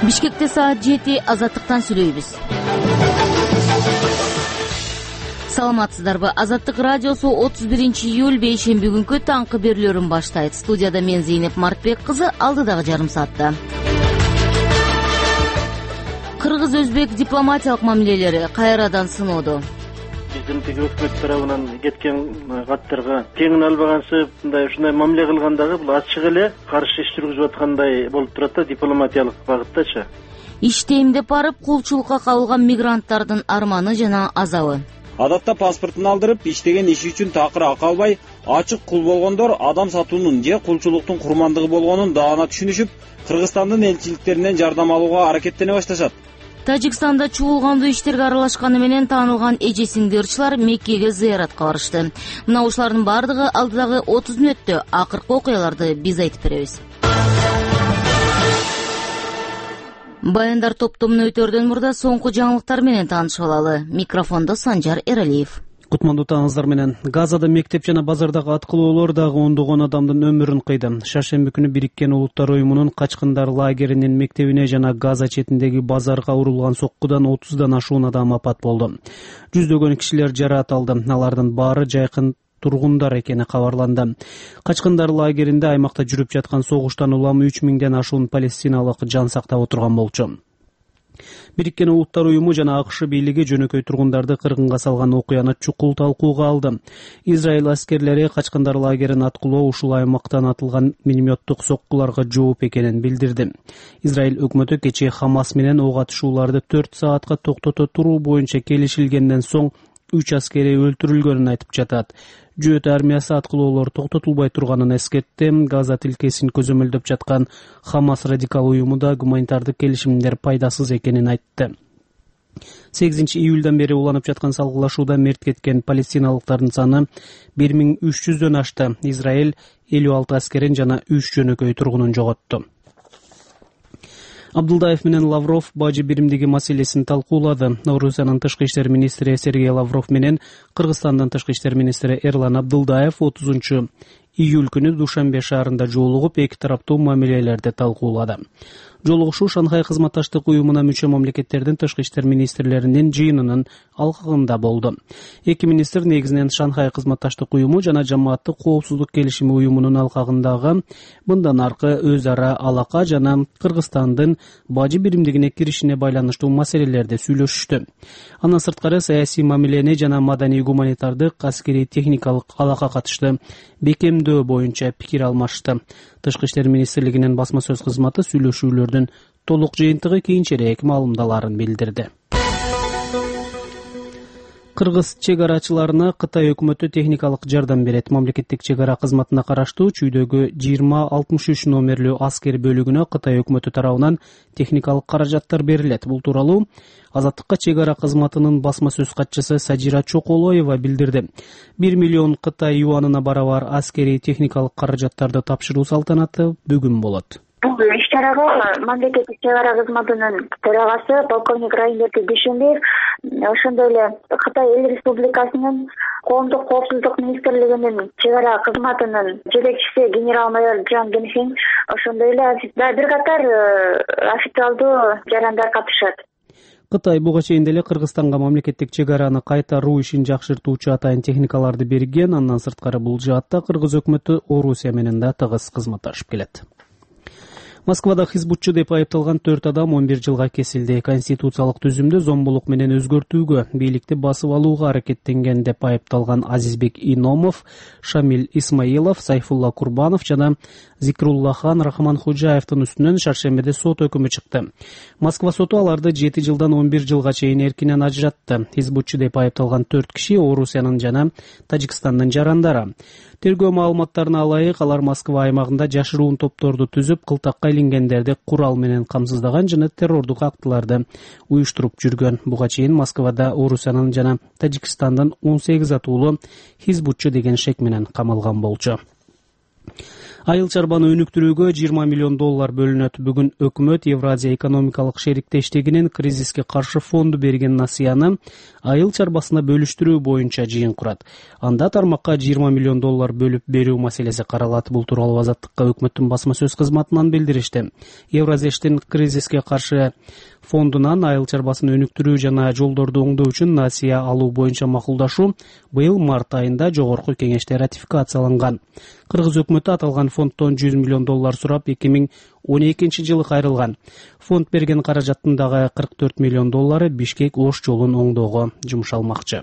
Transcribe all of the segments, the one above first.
Бишкекте саат 7 Азаттыктан сүйлөйбүз. Саламатсыздарбы? Азаттык радиосу 31-июль бейшемби күнкү таңкы берүүлөрүн баштайт. Студияда мен Зейнеп Мартбек кызы, алдыдагы жарым саатта. Кыргыз-өзбек дипломатиялык мамилелери кайрадан сыноодо. Биздин тиги өкмөт тарабынан кеткен каттарга кеңин албагансып, ушундай мамиле кылгандагы бул ачык эле каршы иш жүргүзүп аткандай болуп турат да, дипломатиялык багыттачы. Иштейм деп барып кулчулукка кабылган мигранттардын арманы жана азабы. Адатта паспортун алдырып, иштеген иши үчүн такыр акы албай, ачык кул болгондор адам сатуунун же кулчулуктун курмандыгы болгонун даана түшүнүшүп, Кыргызстандын элчиликтеринен жардам алууга аракеттене башташат. Тажикстанда чуулгандуу иштерге аралашканы менен таанылган эже-сиңди ырчылар Меккеге зыяратка барышты. Мына ушулардын бардыгы алдыдагы 30 мүнөттө. Акыркы окуяларды биз айтып беребиз. Баяндар топтомун өтөрдөн мурда соңку жаңылыктар менен таанышып алалы. Микрофондо Санжар Эралиев. Кутмандуу таңыңыздар менен. Газада мектеп жана базардагы аткылоолор дагы ондогон адамдын өмүрүн кыйды. Шаршемби күнү Бириккен Улуттар уюмунун Качкындар лагеринин мектебине жана Газа четиндеги базарга урулган соккудан 30дан ашуун адам апат болду. Жүздөгөн кишилер жараат алды. Алардын баары жайкын тургундар экени кабарланды. Качкындар лагеринде аймакта жүрүп жаткан согуштан улам 3000ден ашуун палестиналык жан сактап отурган болчу. Бириккен Улуттар уюму жана АКШ бийлиги жөнөкөй тургундарды кыргынга салган окуяны чукул талкууга алды. Израиль аскерлери Качкындар лагерин аткылоо ушул аймактан атылган минометтук соккуларга жооп экенин билдирди. Израиль өкмөтү кечээ Хамас менен ок атышууларды 4 саатка токтото туруу боюнча келишилгенден соң 3 аскери өлтүрүлгөнүн айтып жатат. Жөөт армиясы аткылоолор токтотулбай турганын эскертти. Газа тилкесин көзөмөлдөп жаткан Хамас радикал уюму да гуманитардык келишимдер пайдасыз экенин айтты. 8-июлдан бери уланып жаткан салгылашууда мерт кеткен палестиналыктардын саны 1300дөн ашты. Израиль 56 аскерин жана 3 жөнөкөй тургунун жоготту. Абдулдаев менен Лавров бажы биримдиги маселесин талкуулады. Орусиянын тышкы иштер министри Сергей Лавров менен Кыргызстандын тышкы иштер министри Эрлан Абдулдаев 30-июль күнү Душанбе шаарында жолугуп, эки тараптуу мамилелерди талкуулады. Жолугушуу Шанхай кызматташтык уюмуна мүчө мамлекеттердин тышкы иштер министрлеринин жыйынынын алкагында болду. Эки министр негизинен Шанхай кызматташтык уюму жана Жамааттык коопсуздук келишими уюмунун алкагындагы мындан аркы өз ара алака жана Кыргызстандын бажы биримдигине киришине байланыштуу маселелерди сүйлөшүштү. Андан сырткары саясий мамилени жана маданий гуманитардык аскерий техникалык алака катышты бекемдөө боюнча пикир алмашты. Тышкы иштер министрлигинин басма сөз кызматы сүйлөшүүлөрдүн толук жыйынтыгы кийинчерээк маалымдаларын билдирди. Кыргыз чек арачыларына Кытай өкмөтү техникалык жардам берет. Мамлекеттик чек ара кызматына караштуу Чүйдөгү 2063 номерлүү аскер бөлүгүнө Кытай өкмөтү тарабынан техникалык каражаттар берилет. Бул тууралуу Азаттыкка чек ара кызматынын басма сөз катчысы Сажира Чоколоева билдирди. 1 миллион Кытай юанына барабар аскерий техникалык каражаттарды тапшыруу салтанаты бүгүн болот. Бул иш-чарага мамлекеттик чек ара кызматынын төрагасы полковник Райымбек Дүйшөнбиев, ошондой эле Кытай Эл Республикасынын коомдук коопсуздук министрлигинин чек ара кызматынын жетекчиси генерал-майор Жан Генхин, ошондой эле бир катар официалдуу жарандар катышат. Кытай буга чейин деле Кыргызстанга мамлекеттик чек араны кайтаруу ишин жакшыртуучу атайын техникаларды берген. Андан сырткары бул жаатта Кыргыз өкмөтү Орусия менен да тыгыз кызматташып келет. Москвада хизбутчу деп айыпталган 4 адам 11 жылга кесилди. Конституциялык түзүмдү зомбулук менен өзгөртүүгө, бийликти басып алууга аракеттенген деп айыпталган Азизбек Иномов, Шамил Исмаилов, Сайфулла Курбанов жана Зикруллахан Рахманхожаевдин үстүнөн шаршембиде сот өкүмү чыкты. Москва соту аларды 7 жылдан 11 жылга чейин эркинен ажыратты. Хизбутчу деп айыпталган 4 киши Орусиянын жана Тажикстандын жарандары. Тергөө маалыматтарына ылайык, алар Москва аймагында жашыруун топторду түзүп, кылтакка илингендерди курал менен камсыздаган жана террордук актыларды уюштуруп жүргөн. Буга чейин Москвада Орусиянын жана Тажикстандын 18 атуулу хизбутчу деген шек менен камалган болчу. Айыл чарбаны өнүктүрүүгө $20 миллион бөлүнөт. Бүгүн өкмөт Евразия экономикалык шериктештигинин кризиске каршы фонду берген насыяны айыл чарбасына бөлүштүрүү боюнча жыйын курат. Анда тармакка $20 миллион бөлүп берүү маселеси каралат. Бул тууралуу Азаттыкка өкмөттүн басма сөз кызматынан билдиришти. Евразиштин кризиске каршы фондунан айыл чарбасын өнүктүрүү жана жолдорду оңдоо үчүн насыя алуу боюнча макулдашуу быйыл март айында жогорку кеңеште ратификацияланган. Кыргыз өкмөтү аталган фонддон $100 миллион сурап 2012 жылы кайрылган. Фонд берген каражаттын дагы $44 миллион Бишкек-Ош жолун оңдоого жумшалмакчы.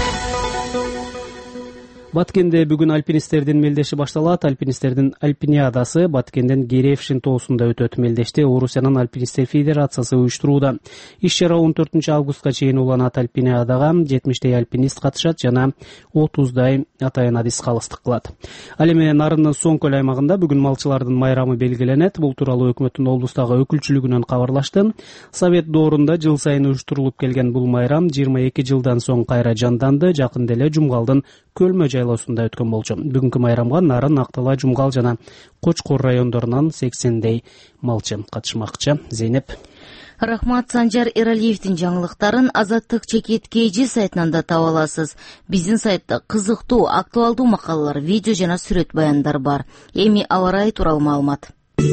Баткенде бүгүн альпинисттердин мелдеши башталат. Альпинисттердин альпиниадасы Баткенден Геревшин тоосунда өтөт. Мелдешти Орусиянын альпинисттер федерациясы уюштурууда. Иш-чара 14 августка чейин уланат. Альпиниадага 70 альпинист катышат жана 30 атайын адис калыстык кылат. Ал эми Нарындын Соң көл аймагында бүгүн малчылардын майрамы белгиленет. Бул тууралуу өкмөттүн облустагы өкүлчүлүгүнөн кабарлашты. Совет доорунда жыл сайын уюштурулуп келген бул майрам 22 жылдан соң кайра жанданды. Жакында эле Жумгалдын Көлмө жайлоосунда өткөн болчу. Бүгүнкү майрамга Нарын, Актала, Жумгал жана Кочкор райондорунан 80 малчы катышмакчы. Зейнеп. Рахмат. Санжар Эралиевдин жаңылыктарын Азаттык чекит KG сайтынан да таба аласыз. Биздин сайтта кызыктуу, актуалдуу макалалар, видео жана сүрөт баяндар бар. Эми аба ырайы тууралуу маалымат.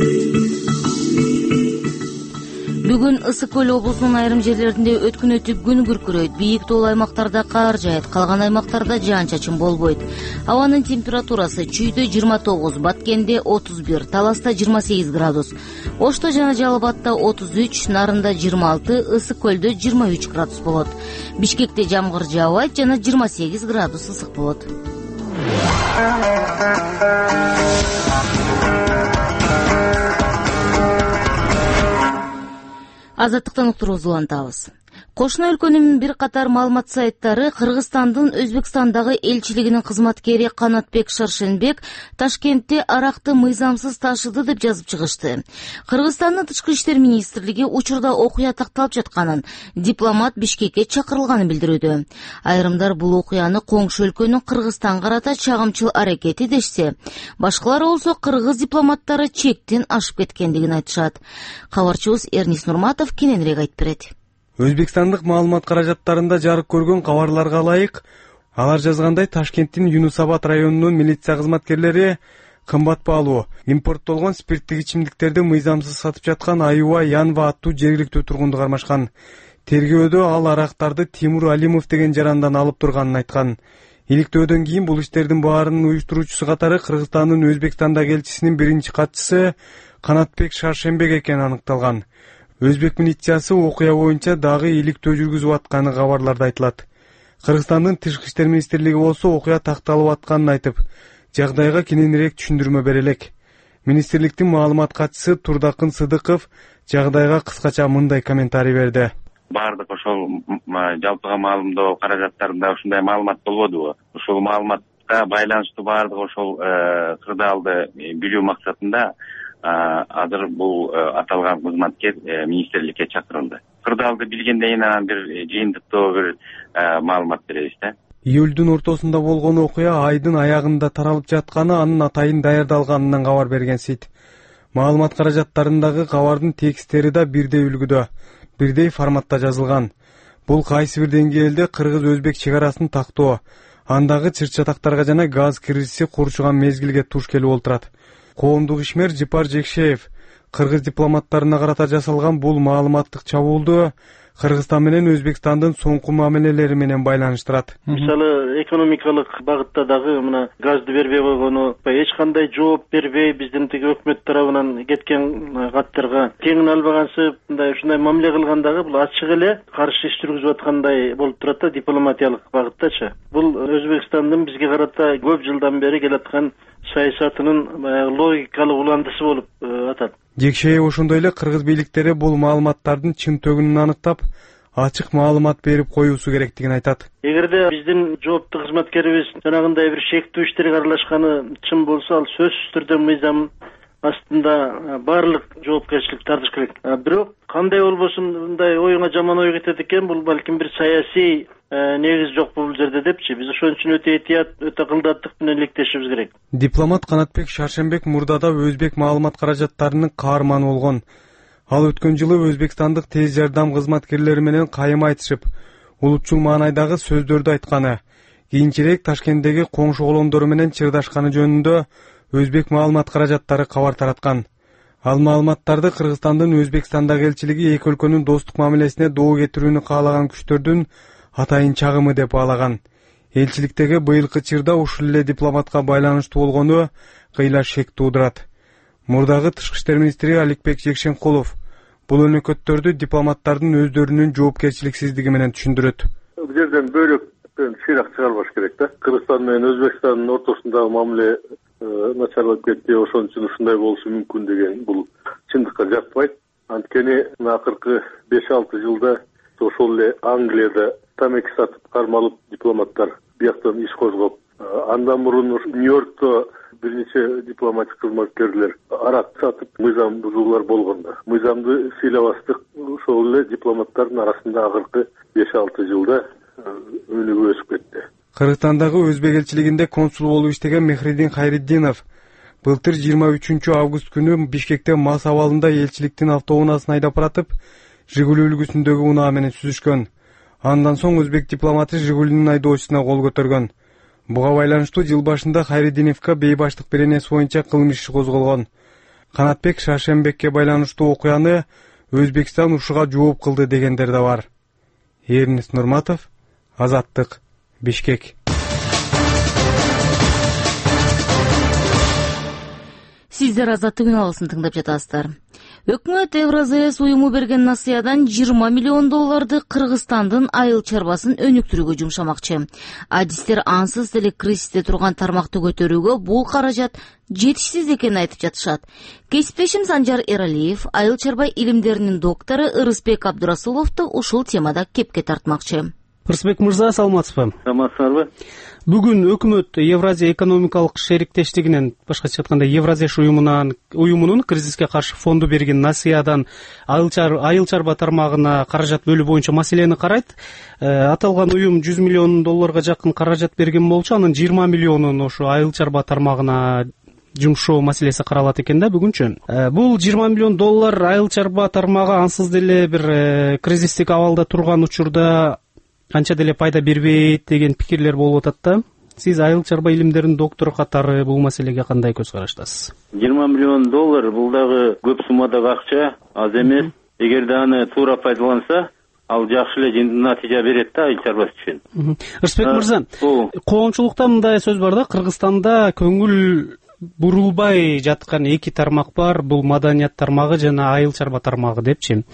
Бүгүн Ысык көл облусунун айрым жерлеринде өткүнөтүп күн күркүрөйт. Бийик тоолуу аймактарда кар жаайт, калган аймактарда жаан-чачын болбойт. Абанын температурасы Чүйдө 29, Баткенде 31, Таласта 28 градус, Ошто жана Жалал Абадта 33, Нарында 26, Ысык көлдө 23 градус болот. Бишкекте жамгыр жаабайт жана 28 градус ысык болот. Азаттыктан уктуруубузду улантабыз. Кошуна өлкөнүн бир катар маалымат сайттары Кыргызстандын Өзбекстандагы элчилигинин кызматкери Канатбек Шаршенбек Ташкентте аракты мыйзамсыз ташыды деп жазып чыгышты. Кыргызстандын Тышкы иштер министрлиги учурда окуя такталып жатканын, дипломат Бишкекке чакырылганын билдирүүдө. Айрымдар бул окуяны коңшу өлкөнүн Кыргызстанга карата чагымчыл аракети дешсе, башкалар болсо кыргыз дипломаттары чектен ашып кеткендигин айтышат. Кабарчыбыз Эрнис Нурматов кененирээк айтып берет. Өзбекстандык маалымат каражаттарында жарык көргөн кабарларга ылайык, алар жазгандай Ташкенттин Юнус Абад районунун милиция кызматкерлери кымбат баалуу импорттолгон спирттик ичимдиктерди мыйзамсыз сатып жаткан Аюва Янва аттуу жергиликтүү тургунду кармашкан. Тергөөдө ал арактарды Тимур Алимов деген жарандан алып турганын айткан. Иликтөөдөн кийин бул иштердин баарынын уюштуруучусу катары Кыргызстандын Өзбекстандагы элчисинин биринчи катчысы Канатбек Шаршенбек экени аныкталган. Өзбек милициясы окуя боюнча дагы иликтөө жүргүзүп атканы кабарларда айтылат. Кыргызстандын Тышкы иштер министрлиги болсо окуя такталып атканын айтып, жагдайга кененирээк түшүндүрмө бере элек. Министрликтин маалымат катчысы Турдакын Сыдыков жагдайга кыскача мындай комментарий берди. Бардык ошол жалпыга маалымдоо каражаттарында ушундай маалымат болбодубу? Ушул маалыматка байланыштуу бардык ошол кырдаалды билүү максатында азыр бул аталган кызматкер министрликке чакырылды. Кырдаалды билгенден кийин анан бир жыйынтыктоо бир маалымат беребиз да. Июлдун ортосунда болгон окуя айдын аягында таралып жатканы анын атайын даярдалганынан кабар берген Сит. Маалымат каражаттарындагы кабардын текстери да бирдей үлгүдө, бирдей форматта жазылган. Бул кайсы бир деңгээлде кыргыз-өзбек чек арасын тактоо, андагы чыр-чатактарга жана газ кирişи курчуган мезгилге туш келип олтурат. Коомдук ишмер Жипар Жекшеев кыргыз дипломаттарына карата жасалган бул маалыматтык чабуулду Кыргызстан менен Өзбекстандын соңку мамилелери менен байланыштырат. Мисалы экономикалык багытта дагы мына газды бербей койгону, эч кандай жооп бербей биздин тиги өкмөт тарабынан кеткен каттарга теңин албагансып, ушундай мамиле кылгандагы бул ачык эле каршы иш жүргүзүп аткандай болуп турат да дипломатиялык багыттачы. Бул Өзбекстандын бизге карата көп жылдан бери келаткан саясатынын логикалык уландысы болуп атат. Жекшеев ошондой эле кыргыз бийликтери бул маалыматтардын чын төгүнүн аныктап, ачык маалымат берип коюусу керектигин айтат. Эгерде биздин жооптуу кызматкерибиз жанагындай бир шектүү иштерге аралашканы чын болсо, ал сөзсүз түрдө мыйзам астында баардык жоопкерчилик тартыш керек. Бирок кандай болбосун мындай оюңа жаман ой кетет экен, бул балким бир саясий негиз жок бул жерде депчи. Биз ошон үчүн өтө этият, өтө кылдаттык менен иликтешибиз керек. Дипломат Канатбек Шаршенбек мурдада өзбек маалымат каражаттарынын каарманы болгон. Ал өткөн жылы өзбекстандык тез жардам кызматкерлери менен кайым айтышып, улутчул маанайдагы сөздөрдү айтканы, кийинчерээк Ташкенттеги коңшу колондору менен чырдашканы жөнүндө өзбек маалымат каражаттары кабар тараткан. Ал маалыматтарды Кыргызстандын Өзбекстандагы элчилиги эки өлкөнүн достук мамилесине доо кетирүүнү каалаган күчтөрдүн атайын чагымы деп баалаган. Элчиликтеги быйылкы чырда ушул эле дипломатка байланыштуу болгону кыйла шек туудурат. Мурдагы тышкы иштер министри Аликбек Жекшенкулов бул өнөкөттөрдү дипломаттардын өздөрүнүн жоопкерчиликсиздиги менен түшүндүрөт. Бул жерден бөлөк чыйрак чыгарбаш керек да. Кыргызстан менен Өзбекстандын ортосундагы мамиле начарлап кетти, ошон үчүн ушундай болушу мүмкүн деген бул чындыкка жатпайт. Анткени акыркы 5-6 жылда ошол эле Англияда тамеки сатып кармалып дипломаттар бияктан иш козгоп, андан мурун Нью-Йоркто бир нече дипломатик кызматкерлер арак сатып мыйзам бузуулар болгондо. Мыйзамды сыйлабастык ошол эле дипломаттардын арасында акыркы 5-6 жылда өнүгүп өсүп кетти. Кыргызстандагы өзбек элчилигинде консул болуп иштеген Мехридин Хайриддинов былтыр 23 август күнү Бишкекте мас абалында элчиликтин автоунаасын айдап баратып, Жигули үлгүсүндөгү унаа менен сүзүшкөн. Андан соң өзбек дипломаты Жигулинин айдоочусуна кол көтөргөн. Буга байланыштуу жыл башында Хайриддиновго бейбаштык беренеси боюнча кылмыш иши козголгон. Канатбек Шаршенбекке байланыштуу окуяны Өзбекстан ушуга жооп кылды дегендер да бар. Эрнис Нурматов, Азаттык, Бишкек. Сиздер Азаттык үналысын тыңдап жатасыздар. Өкмөт Евразес уюму берген насыядан 20 миллион долларды Кыргызстандын айыл чарбасын өнүктүрүүгө жумшамакчы. Адистер ансыз деле кризисте турган тармакты көтөрүүгө бул каражат жетишсиз экенин айтып жатышат. Кесиптешим Санжар Эралиев айыл чарба илимдеринин доктору Ырысбек Абдурасуловду ушул темада кепке тартмакчы. Ырысбек мырза, саламатсызбы? Саламатсыздарбы? Бүгүн өкмөт Евразия экономикалык шериктештигинен, башкача айтканда Евразеш уюмунун кризиске каршы фонду берген насыядан айыл чарба тармагына каражат бөлүү боюнча маселени карайт. Аталган уюм 100 миллион долларга жакын каражат берген болчу, анын 20 миллионун ошо айыл чарба тармагына жумшоо маселеси каралат экен да бүгүнчү. Бул 20 миллион доллар айыл чарба тармагы ансыз деле бир кризистик абалда турган учурда канча деле пайда бербейт деген пикирлер болуп атат да. Сиз айыл чарба илимдеринин доктору катары бул маселеге кандай көз караштасыз? 20 миллион доллар бул дагы көп суммадагы акча, аз эмес. Эгерде аны туура пайдаланса, ал жакшы эле натыйжа берет да айыл чарбасы үчүн. Ырысбек мырза, коомчулукта мындай сөз бар да, Кыргызстанда көңүл бурулбай жаткан эки тармак бар, бул маданият тармагы жана айыл чарба тармагы депчи.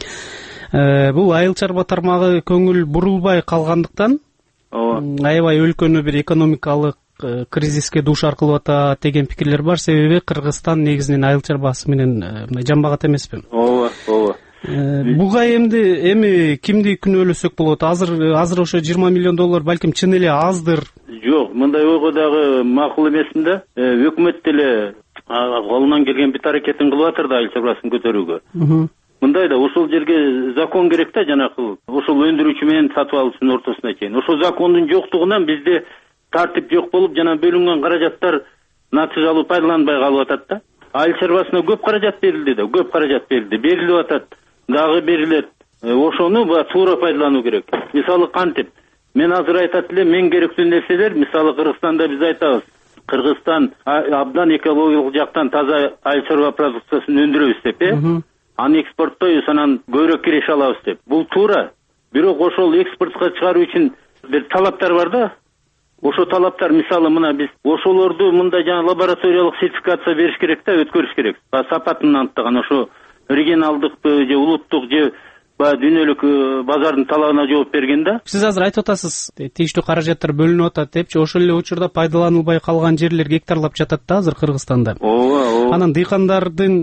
Бул айыл чарба тармагы көңүл бурулбай калгандыктан аябай өлкөнү бир экономикалык кризиске дуушар кылып атат деген пикирлер бар. Себеби Кыргызстан негизинен айыл чарбасы менен жамбагат эмеспи? Ооба. Буга эми кимди күнөөлөсөк болот? Азыр ошо 20 миллион доллар балким чын эле аздыр. Жок, мындай ойго дагы макул эмесмин да. Өкмөт деле колунан келген бит аракетин кылып атыр да айыл чарбасын көтөрүүгө. Мындай да ошол жерге закон керек да, жанакы ошол өндүрүүчү менен сатып алуучунун ортосуна чейин. Ошол закондун жоктугунан бизде тартип жок болуп, жана бөлүнгөн каражаттар натыйжалуу пайдаланбай калып атат да. Айыл чарбасына көп каражат берилди да, берилип атат, дагы берилет. Ошону туура пайдалануу керек. Мисалы кантип, мен азыр айтат элем, мен керектүү нерселер, мисалы Кыргызстанда биз айтабыз, Кыргызстан абдан экологиялык жактан таза айыл чарба продукциясын өндүрөбүз деп, аны экспорттойбуз, анан көбүрөөк киреше алабыз деп. Бул туура. Бирок ошол экспортко чыгаруу үчүн бир талаптар бар да. Ошо талаптар, мисалы мына биз ошолорду мындай жана лабораториялык сертификация бериш керек да, өткөрүш керек. Сапатын анықтаган ошо регионалдыкпы же улуттук же дүйнөлүк базардын талабына жооп берген да. Сиз азыр айтып атасыз, тийиштүү каражаттар бөлүнүп атат депчи, ошол эле учурда пайдаланылбай калган жерлер гектарлап жатат да азыр Кыргызстанда. Ооба. Анан дыйкандардын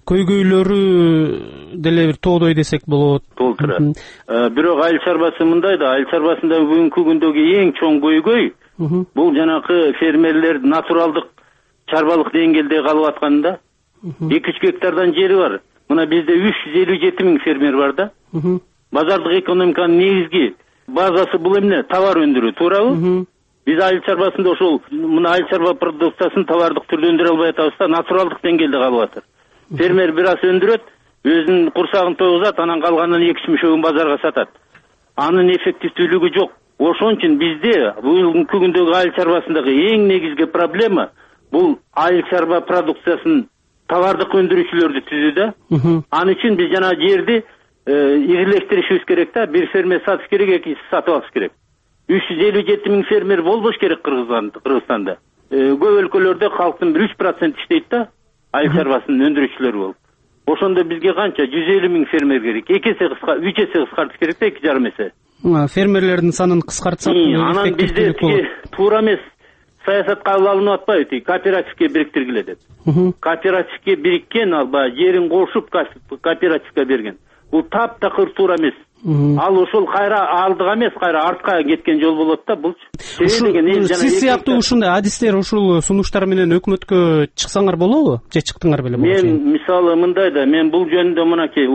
көйгөйлөрү деле бир тоодой десек болот. Толтура. Бирок айыл чарбасы мындай да, айыл чарбасында бүгүнкү күндөгү эң чоң көйгөй бул жанакы фермерлер натуралдык чарбалык деңгээлде калып аткан да. 2-3 гектардан жери бар. Мына бизде 357 миң фермер бар да. Базардык экономиканын негизги базасы бул эмне? Товар өндүрүү, туурабы? Биз айыл чарбасында ошол мына айыл чарба продукциясын товардык түрдө өндүрө албай атабыз да, натуралдык деңгээлде калып атат. Фермер бир аз өндүрөт, өзүнүн курсагын тойгузат, анан калганын 2-3 базарга сатат. Анын эффективдүүлүгү жок. Ошон үчүн бизде бүгүнкү күндөгү айыл чарбасындагы эң негизги проблема бул айыл чарба продукциясын товардык өндүрүүчүлөрдү түзүү да. Ал үчүн биз жана жерди игилештиришибиз керек да. Бир фермер сатыш керек, экинчиси сатып алыш керек. 357 миң фермер болбош керек Кыргызстанда. Көп өлкөлөрдө калктын 3% иштейт да, айыл чарбасынын өндүрүүчүлөрү болуп. Ошондо бизге канча? 150 миң фермер керек. 3 эсе кыскартыш керек да, 2,5 эсе. Фермерлердин санын кыскартсак, анан бизде туура эмес саясатка алынып атпайбы? Кооперативге бириктиргиле деп. Кооперативге бириккен, ал баягы жерин кошуп кооперативге берген. Бул таптакыр туура эмес. Ал ошол кайра алдыга эмес, кайра артка кеткен жол болот да бул. Сиз сыяктуу ушундай адистер, ушул сунуштар менен өкмөткө чыксаңар болобу? Же чыктыңар беле болчу? Мен мисалы мындай да, мен бул жөнүндө мынакей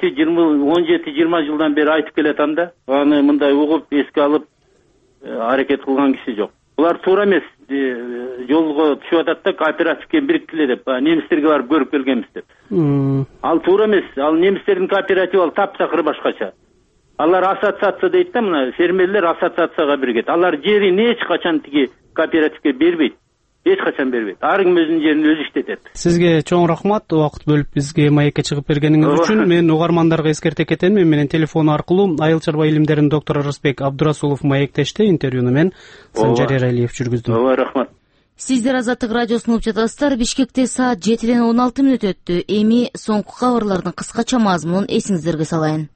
17-20 жылдан бери айтып келатам да. Аны мындай угуп, эске алып аракет кылган киши жок. Булар туура эмес жолго түшүп атат да, кооперативге бириктиле деп, немистерге барып көрүп келгенбиз деп. Ал туура эмес. Ал немистердин кооперативи ал таптакыр башкача. Алар ассоциация дейт да, мына фермерлер ассоциацияга биригет. Алар жерин эч качан тиги кооперативге бербейт. Эч качан бербейт. Ар ким өзүнүн жерин өзү иштетет. Сизге чоң рахмат, убакыт бөлүп бизге маекке чыгып бергениңиз үчүн. Мен угармандарга эскерте кетем, менин телефон аркылуу айыл чарба илимдеринин доктору Рысбек Абдурасулов маектешти. Интервьюну мен Санжар Эралиев жүргүздүм. Рахмат. Сиздер Азаттык радиосун угуп жатасыздар. Бишкекте саат 7:16 өттү. Эми соңку кабарлардын кыскача мазмунун эсиңиздерге салайын.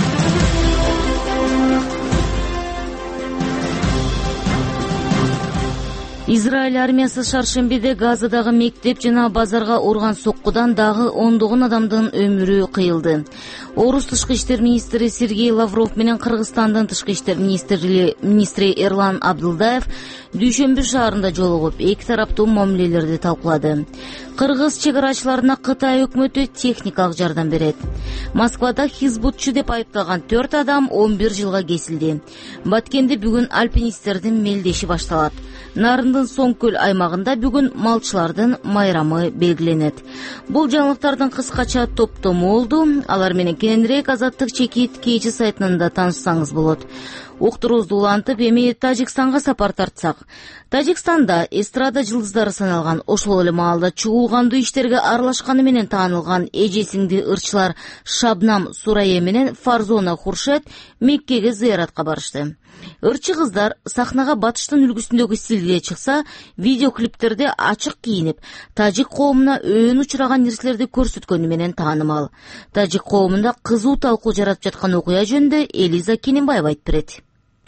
Израиль армиясы шаршембиде Газадагы мектеп жана базарга урган соккудан дагы ондогон адамдын өмүрү кыйылды. Орус тышкы иштер министри Сергей Лавров менен Кыргызстандын тышкы иштер министри Эрлан Абдылдаев дүйшөмбү шаарында жолугуп, эки тараптуу мамилелерди талкуулады. Кыргыз чек арачыларына Кытай өкмөтү техникалык жардам берет. Москвада хизбутчу деп айыпталган 4 адам 11 жылга кесилди. Баткенде бүгүн альпинисттердин мелдеши башталат. Нарындын Соңкөл аймагында бүгүн малчылардын майрамы белгиленет. Бул жаңылыктардын кыскача топтому болду. Алар менен кененирээк Азаттык чекит кечи сайтынан да таанышсаңыз болот. Уктуруубузду улантып, эми Тажикстанга сапар тартсак. Тажикстанда эстрада жылдыздары саналган, ошол эле маалда чугулгандуу иштерге аралашканы менен таанылган эжесиңди ырчылар Шабнам Сурае менен Фарзона Хуршет Меккеге зыяратка барышты. Ырчы кыздар сахнага батыштын үлгүсүндөгү стилде чыкса, видеоклиптерде ачык кийинип, тажик коомуна өөн учураган нерселерди көрсөткөнү менен таанымал. Тажик коомунда кызуу талкуу жаратып жаткан окуя жөнүндө Элиза Кененбаева айтып берет.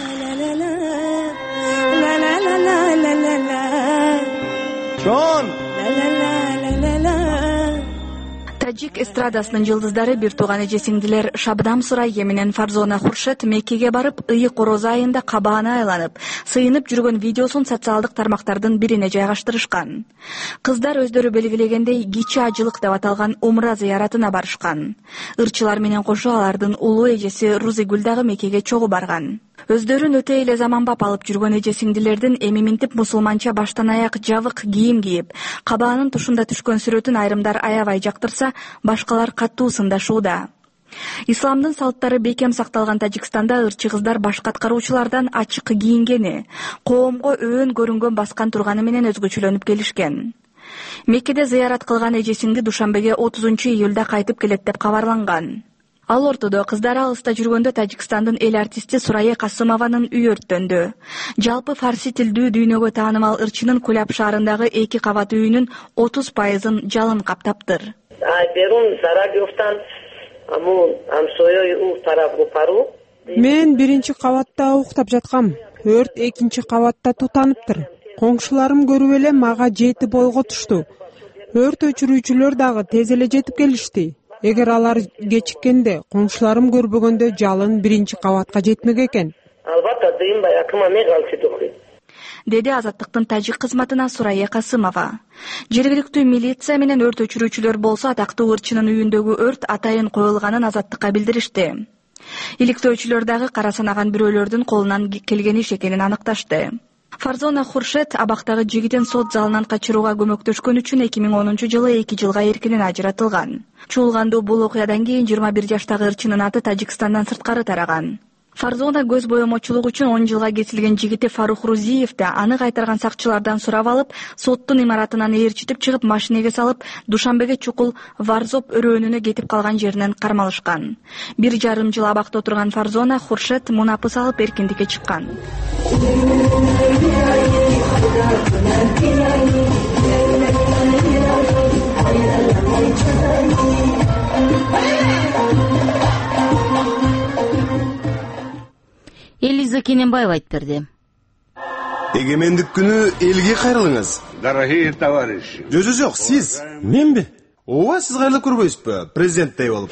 Тажик эстрадасынын жылдыздары бир тууган эже-сиңдилер Шабнам Сурайе менен Фарзона Хуршет Меккеге барып, ыйык орозо айында кабааны айланып, сыйынып жүргөн видеосун социалдык тармактардын бирине жайгаштырышкан. Кыздар өздөрү белгилегендей кичи ажылык деп аталган умра зыяратына барышкан. Ырчылар менен кошо алардын улуу эжеси Рузигүл дагы Меккеге чогуу барган. Өздөрүн өтө эле заманбап алып жүргөн эже-сиңдилердин эми минтип мусулманча баштан аяк жабык кийим кийип, кабаанын тушунда түшкөн сүрөтүн айрымдар аябай жактырса, башкалар катуу сындашууда. Исламдын салттары бекем сакталган Тажикстанда ырчы кыздар башка аткаруучулардан ачык кийингени, коомго өөн көрүнгөн баскан турганы менен өзгөчөлөнүп келишкен. Меккеде зыярат кылган эже-сиңди Душанбеге 30-июлда кайтып келет деп кабарланган. Ал ортодо кыздар алыста жүргөндө Тажикстандын эл артисти Сурае Касымованын үй өрттөндү. Жалпы фарси тилдүү дүйнөгө таанымал ырчынын Кулап шаарындагы 2 кабат үйүнүн 30% жалын каптаптыр. Мен 1-кабатта уктап жаткам. Өрт 2-кабатта тутаныптыр. Коңшуларым көрүп эле мага жетип ойго тушту. Өрт өчүрүүчүлөр дагы тез эле жетип келишти. Эгер алар кечиккенде, коңшуларым көрбөгөндө жалын 1-кабатка жетмек экен. деди Азаттыктын тажик кызматына Сурая Касымова. Жергиликтүү милиция менен өрт өчүрүүчүлөр болсо атактуу ырчынын үйүндөгү өрт атайын коюлганын Азаттыкка билдиришти. Иликтөөчүлөр дагы кара санаган бирөөлөрдүн колунан келген иш экенин аныкташты. Фарзона Хуршет абактагы жигитин сот залынан качырууга көмөктөшкөн үчүн 2010-жылы 2 жылга эркинен ажыратылган. Чуулгандуу бул окуядан кийин 21 жаштагы ырчынын аты Тажикстандан сырткары тараган. Фарзона көз боемочулук үчүн 10 жылга кесилген жигити Фарух Рузиев да аны кайтарган сакчылардан сурап алып, соттун имаратынан ээрчитип чыгып машинеге салып, Душанбеге чукул Варзоп өрөөнүнө кетип калган жеринен кармалышкан. 1,5 жыл абакта отурган Фарзона Хуршет мунапы салып эркиндикке чыккан. Элиза Кененбаева айтып берди. Эгемендик күнү элге кайрылыңыз. Дорогие товарищи. Жок, сиз. Менби? Ооба, сиз кайрылып көрбөйсүзбү? Президенттей болуп.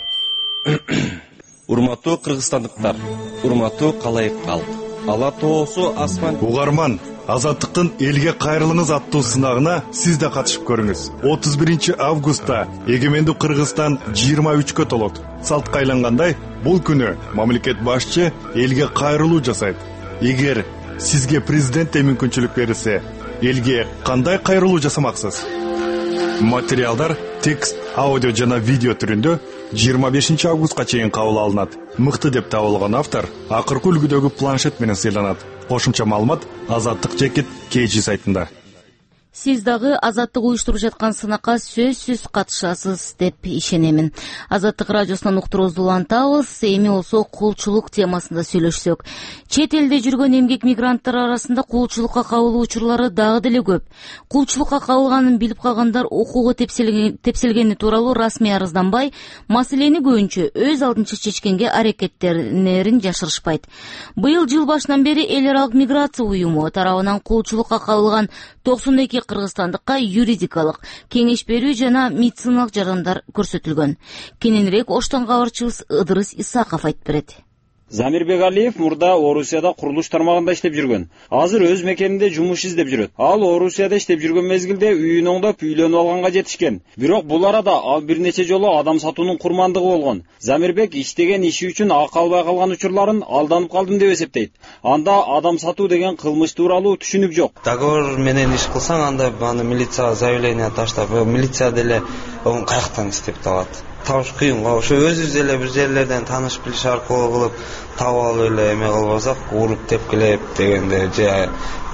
Урматтуу кыргызстандыктар, урматтуу калайык калк. Ала тоосу асман. Угарман, Азаттыктын элге кайрылыңыз аттуу сынагына сиз да катышып көрүңүз. 31 августта эгемендүү Кыргызстан 23-кө толот. Салтка айлангандай, бул күнү мамлекет башчы элге кайрылуу жасайт. Эгер сизге президенттей мүмкүнчүлүк берилсе, элге кандай кайрылуу жасамаксыз? Материалдар текст, аудио жана видео түрүндө 25 августка чейин кабыл алынат. Мыкты деп табылган автор акыркы үлгүдөгү планшет менен сыйланат. Кошумча маалымат Азаттык жекит KG сайтында. Сиз дагы Азаттык уюштуруп жаткан сынакка сөзсүз катышасыз деп ишенемин. Азаттык радиосунан уктуруубузду улантабыз. Эми болсо кулчулук темасында сөйлөшсөк. Чет элде жүргөн эмгек мигранттар арасында кулчулукка кабылуу учурлары дагы деле көп. Кулчулукка кабылганын билип калгандар укугу тепселгени тууралуу расмий арызданбай, маселени көбүнчө өз алдынча чечкенге аракеттерин жашырышпайт. Быйыл жыл башынан бери эл аралык миграция уюму тарабынан кулчулукка кабылган 92 кыргызстандыкка юридикалык, кеңеш берүү жана медициналык жардамдар көрсөтүлгөн. Кененирээк Оштон кабарчыбыз Ыдырыс Исаков айтып берет. Замирбек Алиев мурда Орусияда курулуш тармагында иштеп жүргөн. Азыр өз мекенинде жумуш издеп жүрөт. Ал Орусияда иштеп жүргөн мезгилде үйүн оңдоп, үйлөнүп алганга жетишкен. Бирок бул арада ал бир нече жолу адам сатуунун курмандыгы болгон. Замирбек иштеген иши үчүн акы албай калган учурларын алданып калдым деп эсептейт. Анда адам сатуу деген кылмыш тууралуу түшүнүк жок. Договор менен иш кылсаң, анда аны милицияга заявление таштап, милиция деле onu каяктан издеп табат. Табыш кыйын го. Ошо өзүбүз эле бир жерлерден тааныш билиш аркылуу кылып таап алып эле эме кылбасак, уруп тепкилеп дегенде же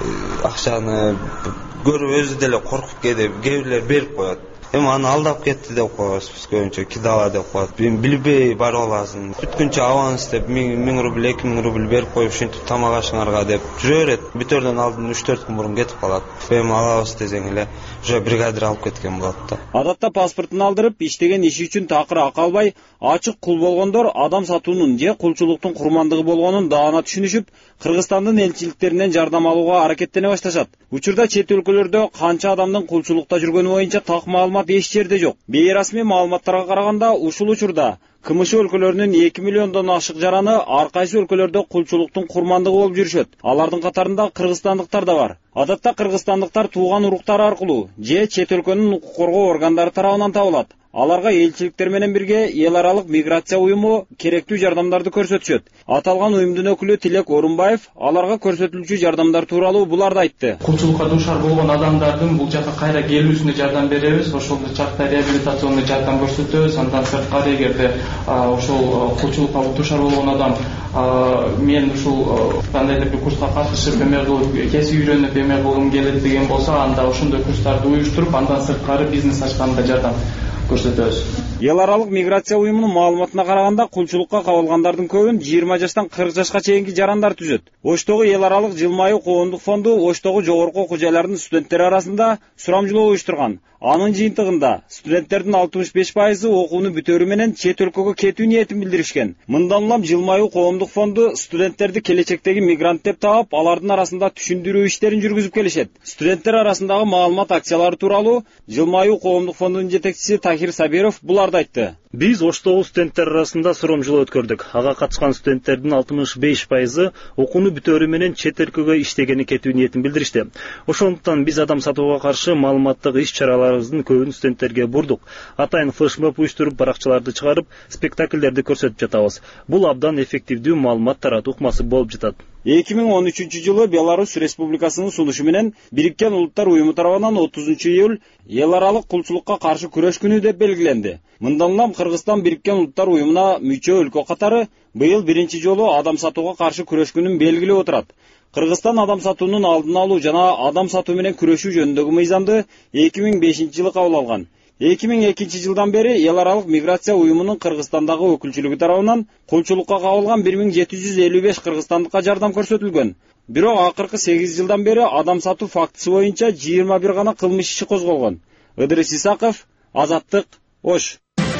акчаны көрүп өзү деле коркуп кетип, кээ бирлер берип коет. Эми аны алдап кетти деп коебуз, көбүнчө кидала деп коет. Билбей барып аласың. Бүткүнчө аванс деп 1000 рубль, 2000 рубль берип коюп, ушинтип тамак ашыңарга деп жүрө берет. Бүтөрдөн алдын 3-4 күн мурун кетип калат. Эми алабыз десең эле уже бригадир алып кеткен болот да. Адатта паспортун алдырып, иштеген иши үчүн такыр акы албай, ачык кул болгондор адам сатуунун же кулчулуктун курмандыгы болгонун даана түшүнүшүп, Кыргызстандын элчиликтеринен жардам алууга аракеттене башташат. Учурда чет өлкөлөрдө канча адамдын кулчулукта жүргөнү боюнча так маалымат эч жерде жок. Бейрасмий маалыматтарга караганда, ушул учурда КМШ өлкөлөрүнүн 2 миллиондон ашык жараны ар кайсы өлкөлөрдө кулчулуктун курмандыгы болуп жүрүшөт. Алардын катарында кыргызстандыктар да бар. Адатта кыргызстандыктар тууган уруктары аркылуу же чет өлкөнүн укук коргоо органдары тарабынан табылат. Аларга элчиликтер менен бирге эл аралык миграция уюму керектүү жардамдарды көрсөтүшөт. Аталган уюмдун өкүлү Тилек Орунбаев аларга көрсөтүлчү жардамдар тууралуу буларды айтты. Кулчулукка дуушар болгон адамдардын бул жака кайра келүүсүнө жардам беребиз, ошол чакта реабилитационный жардам көрсөтөбүз. Андан сырткары эгерде ошол кулчулукка дуушар болгон адам мен ушул кандайдыр бир курска катышып эме кылып, кесип үйрөнүп эме кылгым келет деген болсо, анда ошондой курстарды уюштуруп, андан сырткары бизнес ачканда жардам көрсөтөбүз. Эл аралык миграция уюмунун маалыматына караганда, кулчулукка кабылгандардын көбүн 20 жаштан 40 жашка чейинки жарандар түзөт. Оштогу эл аралык жылмаюу коомдук фонду Оштогу жогорку окуу жайларынын студенттери арасында сурамжылоо уюштурган. Анын жыйынтыгында студенттердин 65% окууну бүтөрү менен чет өлкөгө кетүү ниетин билдиришкен. Мындан улам жылмаюу коомдук фонду студенттерди келечектеги мигрант деп таап, алардын арасында түшүндүрүү иштерин жүргүзүп келишет. Студенттер арасындагы маалымат акциялары тууралуу жылмаюу коомдук фондунун жетекчиси Тахир Сабиров буларды айтты. Биз Оштогу студенттер арасында суромжулоо өткөрдүк. Ага катышкан студенттердин 65% окууну бүтөөрү менен чет өлкөгө иштегени кетүү ниетин билдиришти. Ошондуктан биз адам сатууга каршы маалыматтык иш-чараларыбыздын көбүн студенттерге бурдук. Атайын флешмоб уюштуруп, баракчаларды чыгарып, спектакльдерди көрсөтүп жатабыз. Бул абдан эффективдүү маалымат таратуу ыкмасы болуп жатат. 2013-жылы Беларусь Республикасынын сунушу менен Бириккен Улуттар уюму тарабынан 30 июль эл аралык кулчулукка каршы күрөш күнү деп белгиленди. Мындан улам Кыргызстан Бириккен Улуттар уюмуна мүчө өлкө катары быйыл биринчи жолу адам сатууга каршы күрөш күнүн белгилеп отурат. Кыргызстан адам сатуунун алдын алуу жана адам сатуу менен күрөшүү жөнүндөгү мыйзамды 2005-жылы кабыл алган. 2002-жылдан бери эл аралык миграция уюмунун Кыргызстандагы өкүлчүлүгү тарабынан кулчулукка кабылган 1755 кыргызстандыкка жардам көрсөтүлгөн. Бирок акыркы 8 жылдан бери адам сатуу фактысы боюнча 21 гана кылмыш иши козголгон. Ыдырыс Исаков, Азаттык, Ош.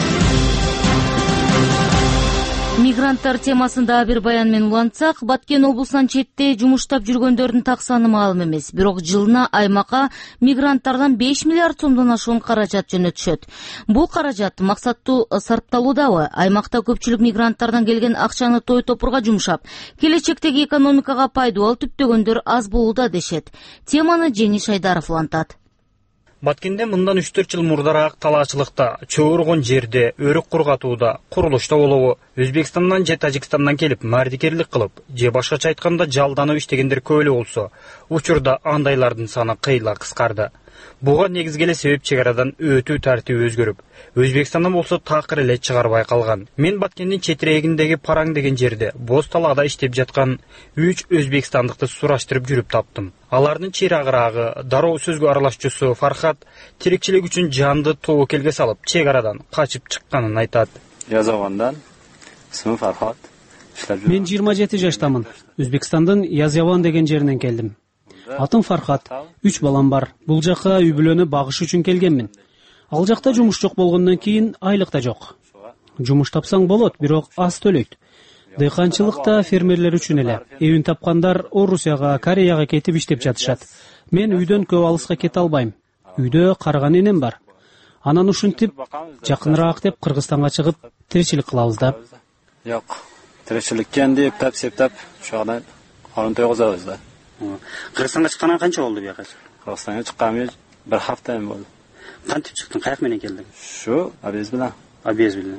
Мигранттар темасында бир баян менен улантсак, Баткен облусунан четте жумуштап жүргөндөрдүн так саны маалым эмес. Бирок жылына аймакка мигранттардан 5 миллиард сомдон ашуун каражат жөнөтүшөт. Бул каражат максаттуу сарпталуудабы? Аймакта көпчүлүк мигранттардан келген акчаны той топурга жумшап, келечектеги экономикага пайдалуу түптөгөндөр аз болууда дешет. Теманы Жени Шайдаров улантат. Баткенде мындан 3-4 жыл мурдараак талаачылыкта, чөгөргөн жерде, өрүк кургатууда, курулушта болобу, Өзбекстандан же Тажикстандан келип мардикерлик кылып, же башкача айтканда жалданып иштегендер көп эле болсо, учурда андайлардын саны кыйла кыскарды. Буга негизги эле себеп чегарадан өтүү тартиби өзгөрүп, Өзбекстандан болсо такыр эле чыгарбай калган. Мен Баткендин четирегиндеги Параң деген жерде боз талаада иштеп жаткан 3 өзбекстандыкты сураштырып жүрүп таптым. Алардын чирагырагы, дароо сөзгө аралашчусу Фархат тирикчилик үчүн жанды тобокелге салып, чегарадан качып чыкканын айтат. Язавандан, исмим Фархат. Мен 27 жаштамын. Өзбекстандын Язяван деген жеринен келдим. Атым Фархат, 3 балам бар. Бул жака үй бүлөнү багыш үчүн келгенмин. Ал жакта жумуш жок болгондон кийин айлык да жок. Жумуш тапсаң болот, бирок аз төлөйт. Дыйканчылыкта фермерлер үчүн эле. Эбин тапкандар Орусияга, Кореяга кетип иштеп жатышат. Мен үйдөн көп алыска кете албайм. Үйдө карыган энем бар. Анан ушинтип жакыныраак деп Кыргызстанга чыгып тиричилик кылабыз да. Жок, тиричиликке энд эптеп септеп ошодан арын тойгузабыз да. Кыргызстанга чыкканга канча болду бияка? Кыргызстанга чыкканыма 1 хапта болду. Кантип чыктың? Каяк менен келдиң? Şu Абез менен. Абез менен.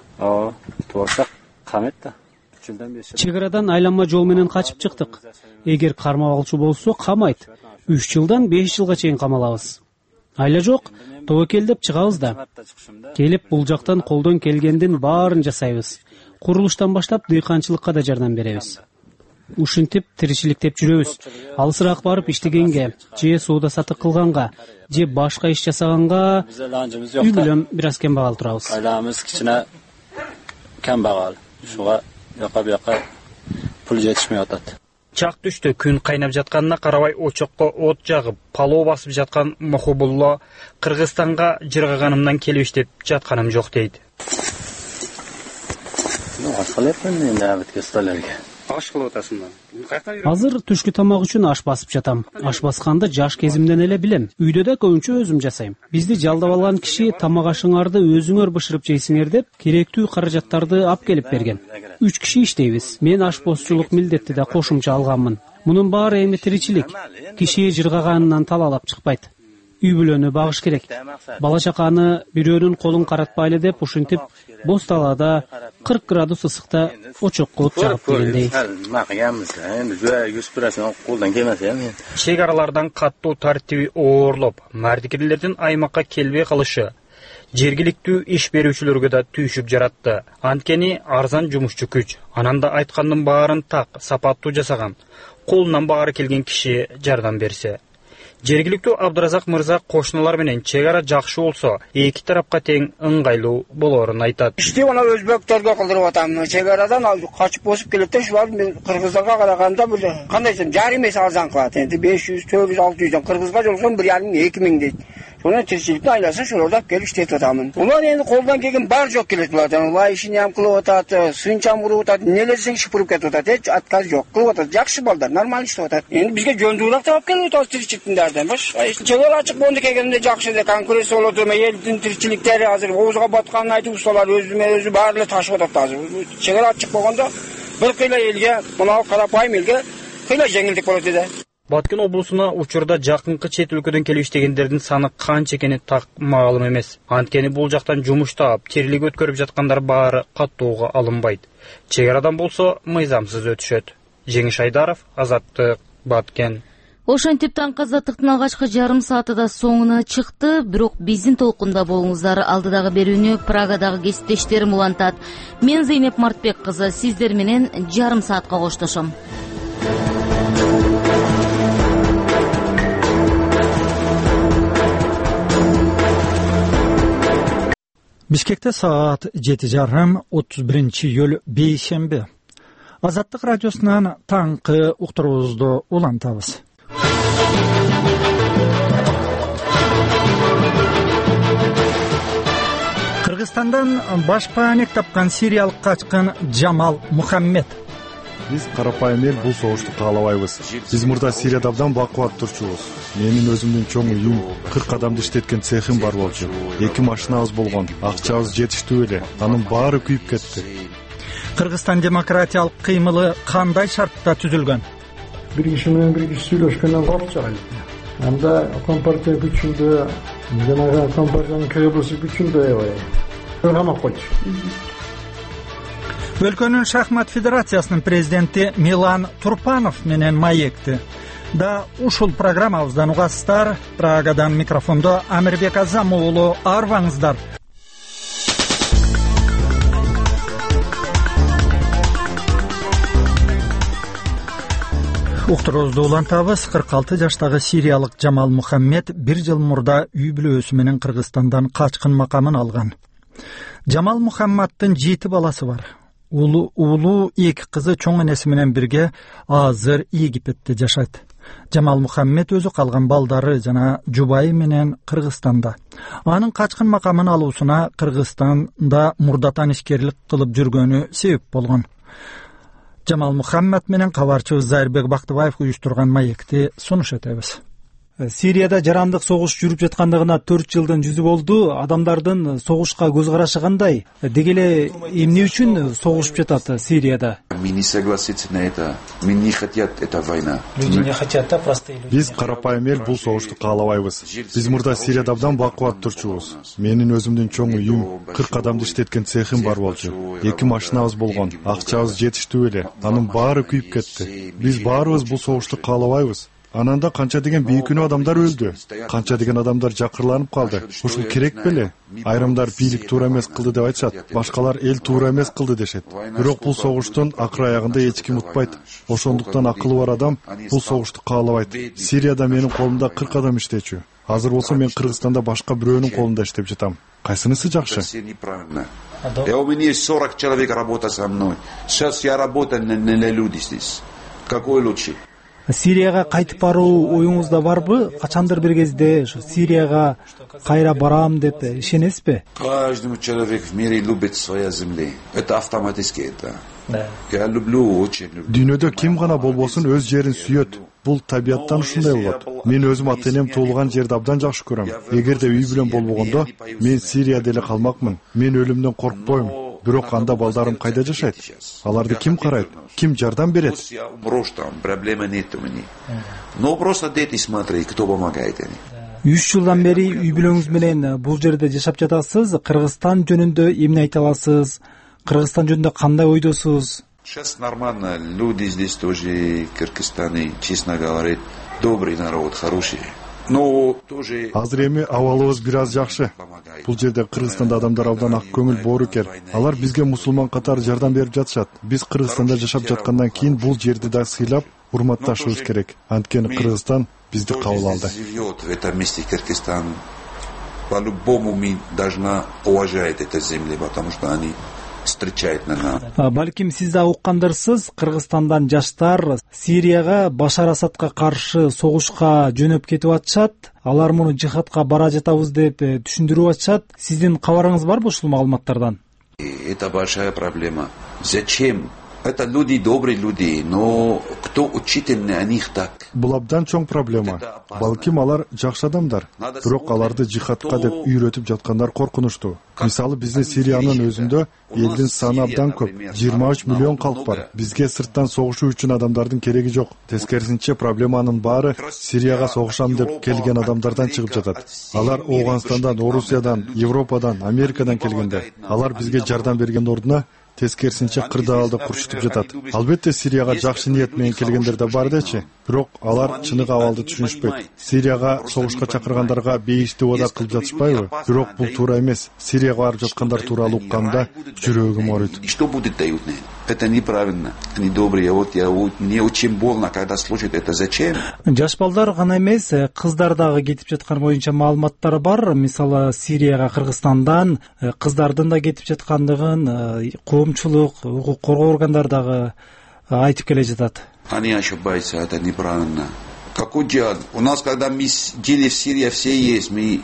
Туурsak Каметта. Чегарадан айланма жол менен качып чыктык. Эгер кармалчу болсо камайт. 3 жылдан 5 жылга чейин камалабыз. Айла жок, тобокел деп чыгабыз да. Келип бул жактан колдон келгендин баарын жасайбыз. Курулуштан баштап дыйканчылыкка да жардам беребиз. Ушинтип тиричиликтеп жүрөбүз. Алысыраак барып иштегенге, же соода сатык кылганга, же башка иш жасаганга үй бүлөм бир аз кембагал турабыз. Айлабыз кичине кембагал. Шуга яка пул жетишмей атат. Чак түштө күн кайнап жатканына карабай очокко от жагып, палоо басып жаткан Мохобулло Кыргызстанга жыргаганымдан келип иштеп жатканым жок дейт. Аш кылып атасың да. Азыр түшкү тамак үчүн аш басып жатам. Аш басканды жаш кезимден эле билем. Үйдө да көбүнчө өзүм жасайм. Бизди жалдап алган киши тамак ашыңарды өзүңөр бышырып жейсиңер деп керектүү каражаттарды ап келип берген. 3 киши иштейбиз. Мен аш босчулук милдетти да кошумча алганмын. Мунун баары эми тиричилик. Киши жыргаганынан талалап чыкпайт. Үй бүлөнү багыш керек. Бала чаканы бирөөнүн колун каратпайлы деп ушинтип боз талаада 40 градус ысыкта очокко от жагып дегендей. Чегаралардан каттуу тартиби оорлоп, мардикерлердин аймакка келбей калышы жергиликтүү иш берүүчүлөргө да түйшүк жаратты. Анткени арзан жумушчу күч, анан да айткандын баарын так, сапаттуу жасаган, колунан баары келген киши жардам берсе. Жергиликтүү Абдыразак мырза кошуналар менен чегара жакшы болсо, эки тарапка тең ыңгайлуу болоорун айтат. Ишти ана өзбектерге кылдырып атам. Чегарадан качып босуп келет, шулар Кыргызстанга караганда бул кандай десем, жарым эсе арзан кылат. Энди 500, 400, 600 кыргызга жолсом 1,5-2000 дейт. Şuna tırçılıkta aylasın şurada gelip işletip atamın. Ulan yani koldan gelin bar çok gelip atamın. Vay işini yam kılıp atatı, suyun çamuru atatı, nelersin şıpırıp ketip atatı. Hiç atkaz yok. Kılıp atatı. Yakşı balдар. Normal işte atatı. Yani bizge göndürülük tavap gelip atatı tırçılıklardan baş. Çevel açık bondu kegelinde jakşı da konkurens olup elin tırçılıkları hazır. Oğuzga batkanın aytı ustalar özü barlı taşı atatı hazır. Çevel açık bolganda bir kıyla elge, buna karapayım elge, kıyla jengildik болады да. Баткен облусуна учурда жакынкы чет өлкөдөн келип иштегендердин саны канча экени так маалым эмес. Анткени бул жактан жумуш таап, тирилик өткөрүп жаткандар баары каттоого алынбайт. Чек арадан болсо мыйзамсыз өтүшөт. Жеңиш Айдаров, Азаттык, Баткен. Ошентип таңкы азаттыктын алгачкы жарым сааты да соңуна чыкты, бирок биздин толкунда болуңуздар. Алдыдагы берүүнү Прагадагы кесиптештерим улантат. Мен Зейнеп Мартбек кызы, сиздер менен жарым саатка коштошом. Бишкекте саат 7:30, 31-июль бейшемби. Азаттык радиосунан таңкы уктуруубузду улантабыз. Кыргызстандан баш паанек тапкан сириялык качкын Жамал Мухаммед. Биз карапайым эл бул согушту каалабайбыз. Биз мурда Сирияда абдан бакубат турчубуз. Менин өзүмдүн чоң үйүм, 40 адамды иштеткен цехим бар болчу. 2 машинабыз болгон, акчабыз жетиштүү эле. Анын баары күйүп кетти. Кыргызстан демократиялык кыймылы кандай шартта түзүлгөн? Bir kişi менен bir kişi сүйлөшкөндөн коркчу. Анда компартия күчүндө, жанагы компартиянын КГБсы күчүндө камап койчу. Өлкөнүн шахмат федерациясынын президенти Милан Турпанов менен маекти. Да ушул программабыздан угасыздар. Прагадан микрофондо Амирбек Азам уулу, арбаңыздар. Уктуруубузду улантабыз. 46 жаштагы сириялык Жамал Мухаммед 1 жыл мурда үй бүлөсү менен Кыргызстандан качкын макамын алган. Жамал Мухаммаддын 7 баласы бар. Уулу 2 кызы чоң энеси менен бирге азыр Египетте жашайт. Жамал Мухаммед өзү калган балдары жана жубайы менен Кыргызстанда. Анын качкын макамын алуусуна Кыргызстанда мурдатан ишкерлик кылып жүргөнү себеп болгон. Жамал Мухаммед менен кабарчыбыз Зайырбек Бактыбаев уюштурган маекти сунуш этебиз. Сирияда жарандык согуш жүрүп жаткандыгына 4 жылдын жүзү болду. Адамдардын согушка көз карашы кандай? Деги эле эмне үчүн согушуп жатат Сирияда? Биз карапайым эл бул согушту каалабайбыз. Биз мурда Сирияда абдан бакубат турчубуз. Менин өзүмдүн чоң үйүм, 40 адамды иштеткен цехим бар болчу. 2 машинабыз болгон, акчабыз жетиштүү эле. Анын баары күйүп кетти. Биз баарыбыз бул согушту каалабайбыз. Ананда канча деген бийкүнүү адамдар өлдү. Канча деген адамдар жакырланып калды. Ушул керек беле? Айрымдар бийлик туура эмес кылды деп айтышат, башкалар эл туура эмес кылды дешет. Бирок бул согуштун акыр аягында эч ким утпайт. Ошондуктан акылы бар адам бул согушту каалабайт. Сирияда менин колумда 40 адам иштечү. Азыр болсо мен Кыргызстанда башка бирөөнүн колунда иштеп жатам. Кайсынысы жакшы? У меня есть 40 человек работает со мной. Сейчас я работаю на люди здесь. Какой лучше? Сирияга кайтып баруу оюңузда барбы? Качандыр бир кезде Сирияга кайра барам деп ишенесизби? Каждый человек в мире любит свою землю. Это автоматически это. Я люблю, очень люблю. Дүйнөдө ким гана болбосун өз жерин сүйөт. Бул табияттан ушундай болот. Мен өзүм ата-энем туулган жерди абдан жакшы көрөм. Эгерде үй бүлөм болбогондо, мен Сирияда эле калмакмын. Мен өлүмдөн коркпойм. Бирок анда балдарым кайда жашайт? Аларды ким карайт? Ким жардам берет? Проблема нет у меня. Но просто дети смотри, кто помогает. 3 жылдан бери үй бүлөңүз менен бул жерде жашап жатасыз. Кыргызстан жөнүндө эмне айта аласыз? Кыргызстан жөнүндө кандай ойдосуз? Сейчас нормально, люди здесь тоже, Кыргызстане, честно говоря, добрый народ, хороший. Азыр эми абалыбыз бир аз жакшы. Бул жерде Кыргызстанда адамдар абдан ак көңүл боорукер. Алар бизге мусулман катары жардам берип жатышат. Биз Кыргызстанда жашап жаткандан кийин бул жерди да сыйлап, урматташыбыз керек. Анткени Кыргызстан бизди кабыл алды. В этом месте Кыргызстан по-любому мы должна уважать эту землю, потому что они встречает нас. Балким сиз да уккандырсыз, Кыргызстандан жаштар Сирияга Башар Асадка каршы согушка жөнөп кетип атышат. Алар муну жихадка бара жатабыз деп түшүндүрүп атышат. Сиздин кабарыңыз барбы ушул маалыматтардан? Это большая проблема. Зачем? Это люди, добрые люди, но кто учитель на них так? Бул абдан чоң проблема. Балким алар жакшы адамдар, бирок аларды жихадка деп үйрөтүп жаткандар коркунучтуу. Мисалы бизде Сириянын өзүндө элдин саны абдан көп, 23 миллион калк бар. Бизге сырттан согушуу үчүн адамдардын кереги жок. Тескерисинче проблеманын баары Сирияга согушам деп келген адамдардан чыгып жатат. Алар Ооганстандан, Орусиядан, Европадан, Америкадан келгендер. Алар бизге жардам берген ордуна тескерисинче кырдаалды курчутуп жатат. Албетте Сирияга жакшы ниет менен келгендер да бар дечи, бирок алар чыныгы абалды түшүнүшпөйт. Сирияга согушка чакыргандарга бейишти ода кылып жатышпайбы? Бирок бул туура эмес. Сирияга барып жаткандар тууралуу укканда жүрөгүм ооруйт. Что будет дают? Это неправильно. Они добрые. Мне очень больно, когда слушают это. Зачем? Жаш балдар гана эмес, кыздар дагы кетип жаткан боюнча маалыматтар бар. Мисалы Сирияга Кыргызстандан кыздардын да кетип жаткандыгын коомчулук, укук коргоо органдары дагы айтып келе жатат. Они ошибаются, это неправильно. Какой дело? У нас, когда мы жили в Сирии, все есть, мы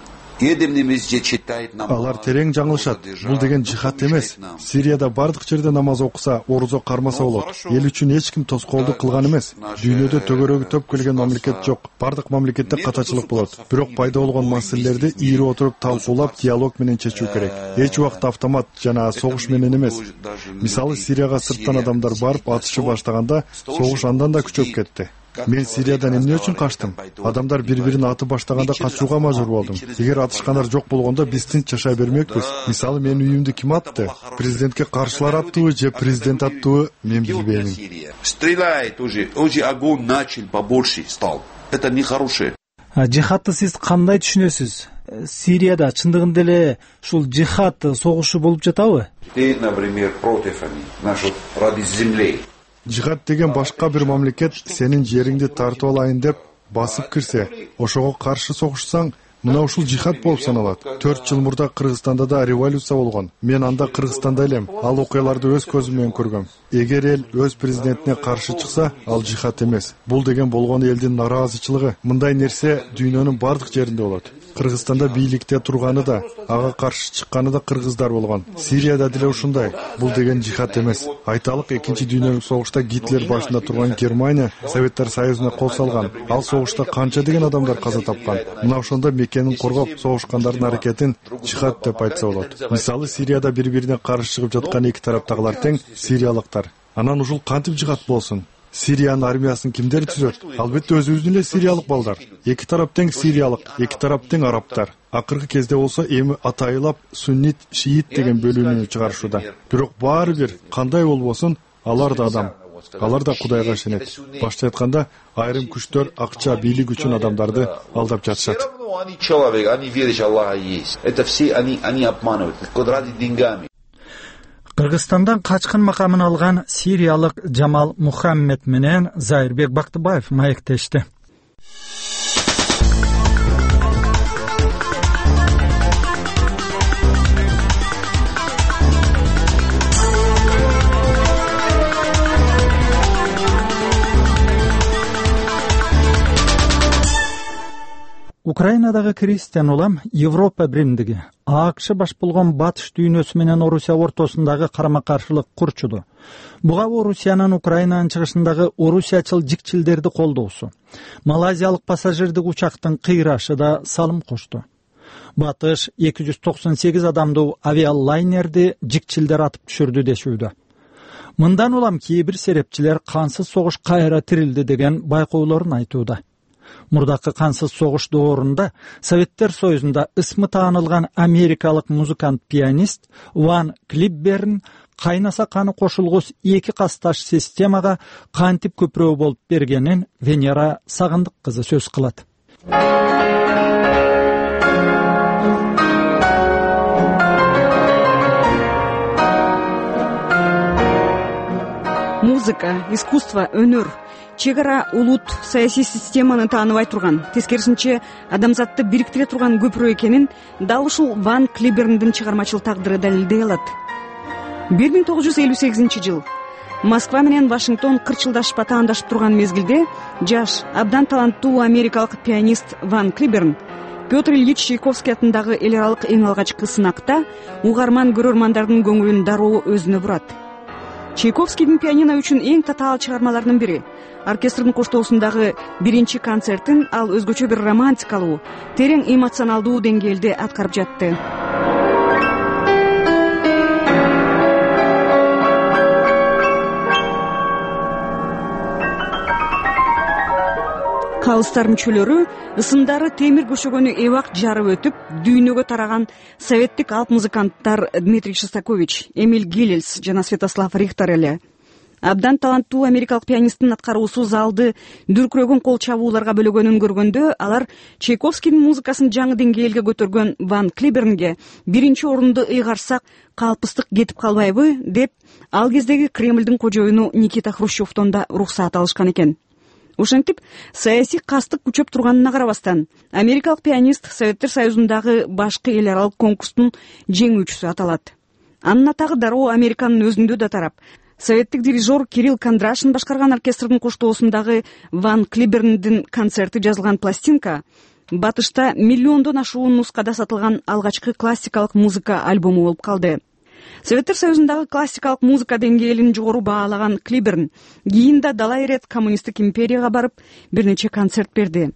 Алар терең жаңылышат. Бул деген жихад эмес. Сирияда бардык жерде намаз окуса, орузо кармаса болот. Эл үчүн эч ким тоскоолдук кылган эмес. Дүйнөдө төгөрөгү төп келген мамлекет жок. Бардык мамлекетте катачылык болот. Бирок пайда болгон маселелерди ийри отуруп талкуулап, диалог менен чечүү керек. Эч убакта автомат жана согуш менен эмес. Мисалы Сирияга сырттан адамдар барып атышы баштаганда, согуш андан да күчөп кетти. Мен Сириядан эмне үчүн качтым? Адамдар бири-бирин атып баштаганда качууга мажбур болдум. Эгер атышкандар жок болгондо биз тынч жашай бермекпиз. Мисалы менин үйүмдү ким атты? Президентке каршылар аттыбы же президент аттыбы? Мен билбейм. Стреляет уже огонь начал побольше стал. Это нехорошее. Жихадты сиз кандай түшүнөсүз? Сирияда чындыгында эле ушул жихад согушу болуп жатабы? Ты, например, против они, нашу ради земли. Жихад деген башка бир мамлекет сенин жериңди тартып алайын деп басып кирсе, ошого каршы согушсаң, мына ушул жихад болуп саналат. 4 жыл мурда Кыргызстанда да революция болгон. Мен анда Кыргызстанда элем. Ал окуяларды өз көзүм менен көргөм. Эгер эл өз президентине каршы чыкса, ал жихад эмес. Бул деген болгон элдин нараазычылыгы. Мындай нерсе дүйнөнүн бардык жеринде болот. Кыргызстанда бийликте турганы да, ага каршы чыкканы да кыргыздар болгон. Сирияда деле ушундай. Бул деген жихад эмес. Айталык, экинчи дүйнөлүк согушта Гитлер башында турган Германия Советтер Союзуна кол салган. Ал согушта канча деген адамдар каза тапкан. Мына ошондо мекенин коргоп согушкандардын аракетин жихад деп айтса болот. Мисалы Сирияда бири-бирине каршы чыгып жаткан эки тараптагылар тең сириялыктар. Анан ушул кантип жихад болсун? Сириянын армиясын кимдер түзөт? Албетте өзүбүздүн эле сириялык балдар. Эки тарап тең сириялык, эки тарап тең арабтар. Акыркы кезде болсо эми атайылап суннит, шиит деген бөлүүнү чыгарышууда. Бирок баары бир кандай болбосун, алар да адам. Алар да Кудайга ишенет. Башча айтканда, айрым күчтөр акча, бийлик үчүн адамдарды алдап жатышат. Они человек, они верят, Аллах есть. Это все они обманывают, ради деньгами. Кыргызстандан качкын макамын алган сириялык Жамал Мухаммед менен Зайырбек Бактыбаев маектешти. Украинадагы крестьян улам Европа биримдиги АКШ баш болгон батыш дүйнөсү менен Орусия ортосундагы карама-каршылык курчуду. Буга Орусиянын Украинанын чыгышындагы орусиячыл жикчилдерди колдоосу, малайзиялык пассажирдик учактын кыйрашы да салым кошту. Батыш 298 адамдуу авиалайнерди жикчилдер атып түшүрдү дешүүдө. Мындан улам кээ бир серепчилер кансыз согуш кайра тирилди деген байкоолорун айтууда. Мурдакы кансыз согуш доорунда Советтер Союзунда ысмы таанылган америкалык музыкант-пианист Ван Клибберн кайнаса каны кошулгус эки касташ системага кантип көпүрөө болуп бергенин Венера Сагындык кызы сөз кылат. Музыка, искусство, өнөр чек ара улут саясий системаны тааныбай турган, тескерисинче адамзатты бириктире турган көпүрө экенин дал ушул Ван Клиберндин чыгармачыл тагдыры далилдей алат. 1958 Москва менен Вашингтон кырчылдашып атаандашып турган мезгилде жаш, абдан таланттуу америкалык пианист Ван Клиберн Петр Ильич Чайковский атындагы эл аралык эң алгачкы сынакта угарман көрөрмандардын көңүлүн дароо өзүнө бурат. Чайковскийдин пианино үчүн эң татаал чыгармаларынын бири. Оркестрдин коштоосундагы биринчи концертин ал өзгөчө бир романтикалуу, терең эмоционалдуу деңгээлде аткарып жатты. Калыстар мүчөлөрү ысымдары темир көшөгөнү эбак жарып өтүп, дүйнөгө тараган советтик алп музыканттар Дмитрий Шостакович, Эмиль Гилельс жана Святослав Рихтер эле. Абдан таланттуу америкалык пианисттин аткаруусу залды дүркүрөгөн кол чабууларга бөлөгөнүн көргөндө, алар Чайковскийдин музыкасын жаңы деңгээлге көтөргөн Ван Клибернге биринчи орунду ыйгарсак калпыстык кетип калбайбы деп, ал кездеги Кремлдин кожоюну Никита Хрущевдон да уруксаат алышкан экен. Ошентип, саясий кастык күчөп турганына карабастан, америкалык пианист Советтер Союзундагы башкы эл аралык конкурстун жеңүүчүсү аталат. Анын атагы дароо Американын өзүндө да тарап. Советтик дирижер Кирилл Кондрашин башкарган оркестрдин коштоосундагы Ван Клиберндин концерти жазылган пластинка батышта миллиондон ашуун нускада сатылган алгачкы классикалык музыка альбому болуп калды. Советтер Союзундагы классикалык музыка деңгээлин жогору баалаган Клиберн кийин да далай ирет коммунисттик империяга барып бир нече концерт берди.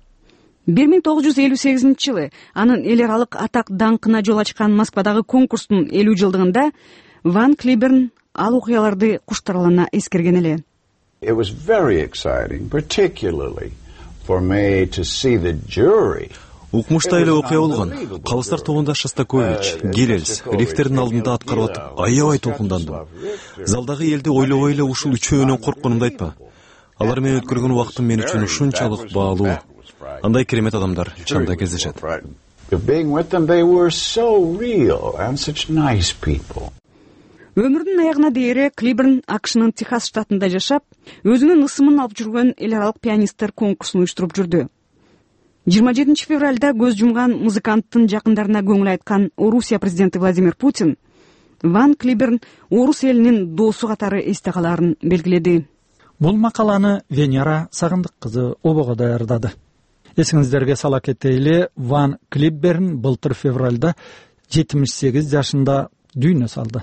1958-жылы анын эл аралык атак даңкына жол ачкан Москвадагы конкурстун 50 жылдыгында Ван Клиберн ал окуяларды куштарлана эскерген эле. It was very exciting, particularly for me to see the jury. Укмуштай эле окуя болгон. Калыстар тобунда Шостакович, Гилельс, Рихтердин алдында аткарып атып, аябай толкундандым. Залдагы элди ойлобой эле ушул үчөөнөн коркконумду айтпа. Алар менен өткөргөн убактым мен үчүн ушунчалык баалуу. Андай керемет адамдар чанда кездешет. Being with them, they were so real and such nice people. Өмүрүнүн аягына дейре Клиберн АКШнын Техас штатында жашап, өзүнүн ысымын алып жүргөн эл аралык пианисттер конкурсун уюштуруп жүрдү. 27 февралда көз жумган музыканттын жакындарына көңүл айткан Орусия президенти Владимир Путин Ван Клиберн орус элинин доосу катары эсте калаарын белгиледи. Бул макаланы Венера Сагындык кызы обого даярдады. Эсиңиздерге сала кетели, Ван Клиберн былтыр февралда 78 жашында дүйнө салды.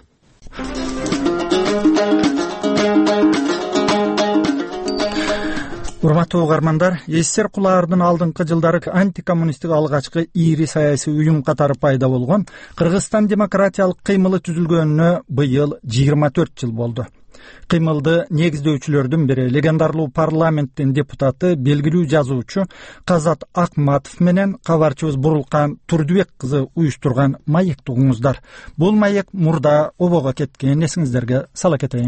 Урматтуу угармандар, СССР кулаардын алдыңкы жылдары антикоммунисттик алгачкы ири саясий уюм катары пайда болгон Кыргызстан демократиялык кыймылы түзүлгөнүнө быйыл 24 жыл болду. Кыймылды негиздөөчүлөрдүн бири легендарлуу парламенттин депутаты, белгилүү жазуучу Казат Акматов менен кабарчыбыз Бурулкан Турдубек кызы уюштурган маекти угуңуздар. Бул маек мурда обого кеткен, эсиңиздерге сала кетейин.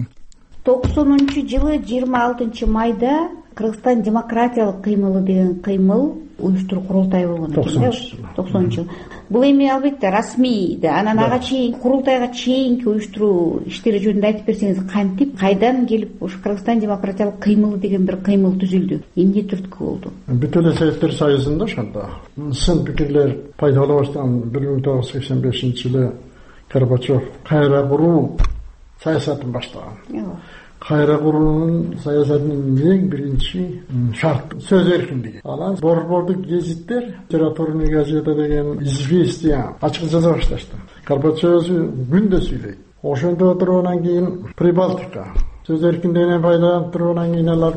90-жылы 26 майда Кыргызстан демократиялык кыймылы деген кыймыл уюштуруу курултай болгон экен. 90-жыл. Бул эми албетте расмий да, анан ага чейин курултайга чейинки уюштуруу иштери жөнүндө айтып берсеңиз, кантип, кайдан келип ушу Кыргызстан демократиялык кыймылы деген бир кыймыл түзүлдү? Эмне түрткү болду? Бүт эле Советтер Союзунда ошондо сын пикирлер пайда боло баштаган 1985-жылы Горбачев кайра куруу саясатын баштаган. Кайра куруунун саясатынын эң биринчи шарты сөз эркиндиги. Анан борбордук гезиттер, литературный газета деген известия ачык жаза башташты. Горбачев күндө сүйлөйт. Ошондо отургандан кийин Прибалтика сөз эркиндигинен пайдаланып тургандан кийин алар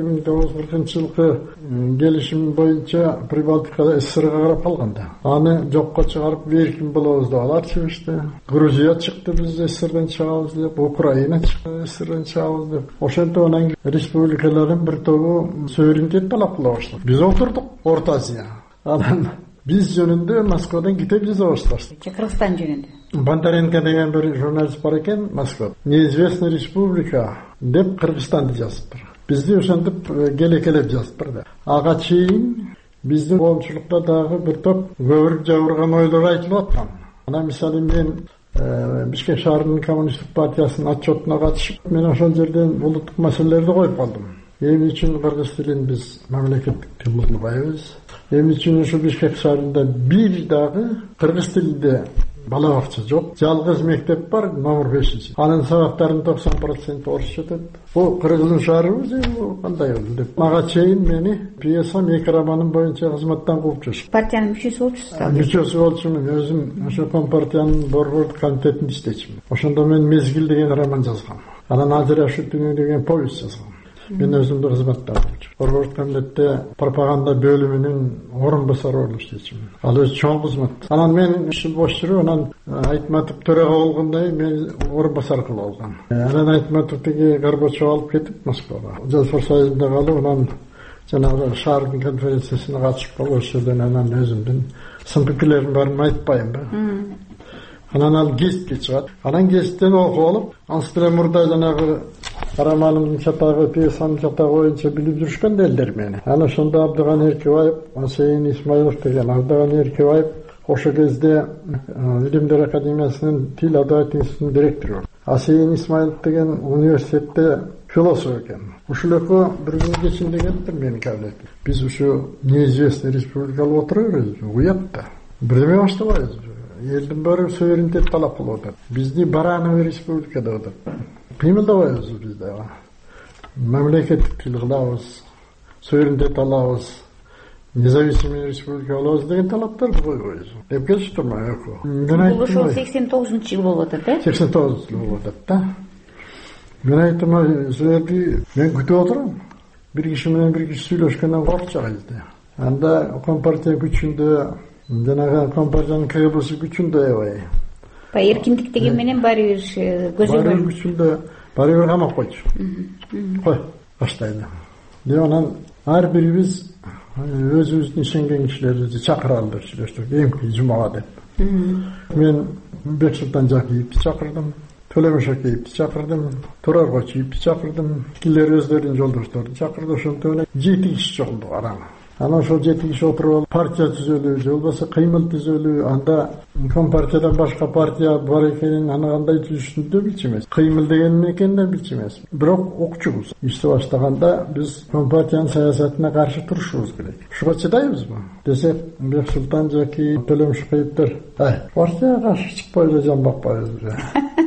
1940-жылкы келишим боюнча Прибалтикада СССРга карап калганда, аны жокко чыгарып эркин болобуз деп алар чыгышты. Грузия чыкты, биз СССРден чыгабыз деп, Украина чыкты, СССРден чыгабыз деп. Ошондо анан республикалардын бир тобу суверенитет талап кыла баштады. Биз отурдук Орто Азия. Анан биз жөнүндө Москвадан китеп жаза башташты. Кыргызстан жөнүндө. Бондаренко деген bir журналист бар экен Москвада. Неизвестная республика деп Кыргызстанды жазыптыр. Бизди ошентип келекелеп жазыптыр да. Ага чейин биздин коомчулукта дагы бир топ көбүрүк жабырган ойлор айтылып аткан. Анан мисалы мен Бишкек шаарынын коммунисттик партиясынын отчетуна катышып, мен ошол жерден улуттук маселелерди коюп калдым. Эми үчүн кыргыз тилин биз мамлекеттик тил кылбайбыз. Эми үчүн ушу Бишкек шаарында бир дагы кыргыз тилинде бала бакча жок, жалгыз мектеп бар, номер 5. Анын сабактарынын 90% орусча өтөт. Бул кыргыздын шаарыбыз, бул кандай болду деп. Мага чейин мени пьесам 2 романым боюнча кызматтан кууп жүрүштү. Партиянын мүчөсү болчусуз. Мүчөсү болчумун, өзүм ошо компартиянын борбордук комитетинде иштечимин. Ошондо мен Мезгил деген роман жазгам. Анан Ажырашуу түнү деген повесть жазгам. Мен өзүмдү кызматтан кууп. Борбордук комитетте пропаганда бөлүмүнүн орун басары болуп иштечимин. Ал өз чоң кызмат. Анан мен иши бош жүрүп, анан Айтматов төрага болгондой мен орун басар кылып алгам. Анан Айтматов тиги Горбачев алып кетип Москвага. Жастар союзунда калып, анан жанагы шаардын конференциясына катышып калып, ошол жерден анан өзүмдүн сын пикирлеримдин баарын айтпайынбы. Анан ал гезитке чыгат. Анан гезиттен окуп алып, андан мурда жанагы романымдын чатагы, пьесанын чатагы боюнча билип жүрүшкөн элдер мени. Анан ошондо Абдыган Эркебаев, Асейин Исмаилов деген Абдыган Эркебаев ошо кезде Илимдер академиясынын тил адабият институтунун директору. Асейин Исмаилов деген университетте философ экен. Ушул экөө бир күн кечинде келиптир мени кабыл. Биз ушу неизвестный республикалып отура беребиз, уят да. Бирдеме баштабайбыз. Элдин баары суверенитет талап кылып атат. Бизди барановый республика деп атат. Кыймылдабайбыз биз дагы. Мамлекеттик тил кылабыз, суверенитет алабыз, независимый республика болобуз деген талаптарды койбойбуз. Деп келиштирме экөө. Бул ошол 89-жыл болуп атат, э? 89-жыл болуп атат да. Мен айттым, мен күтүп отурам. Бир киши менен бир киши сүйлөшкөндөн коркчак. Анда Компартия күчүндө, жанагы Компартиянын КГБсы күчүндө эбай. Эркиндик деген менен баары бир көзөмөл. Баары күчүндө баары бир камап койчу. Кой, баштайлы. Деп анан ар бирибиз өзүбүздүн ишенген кишилерибизди чакыра алдык сүйлөштүк, эмки жумага деп. Мен Бексултан Жакиевди чакырдым, Төлөмүш Шакеевди чакырдым, Турар Кочиевди чакырдым, килер өздөрүнүн жолдошторун чакырды. Ошондо менен 7 киши чогулдук араңа. Анан ошол 7 киши отуруп алып партия түзөлүү, же болбосо кыймыл түзөлүү, анда Компартиядан башка партия бар экенин аны кандай түзүшүн да билчү эмес. Кыймыл деген эмне экенин да билчү эмес. Бирок окчубуз. Ишти баштаганда биз Компартиянын саясатына каршы турушубуз керек. Ушуга чыдайбызбы? Десек, Бексултан Жакиев, Төлөмүш Шакеевдер, партияга каршы чыкпай эле жамбакпайбыз.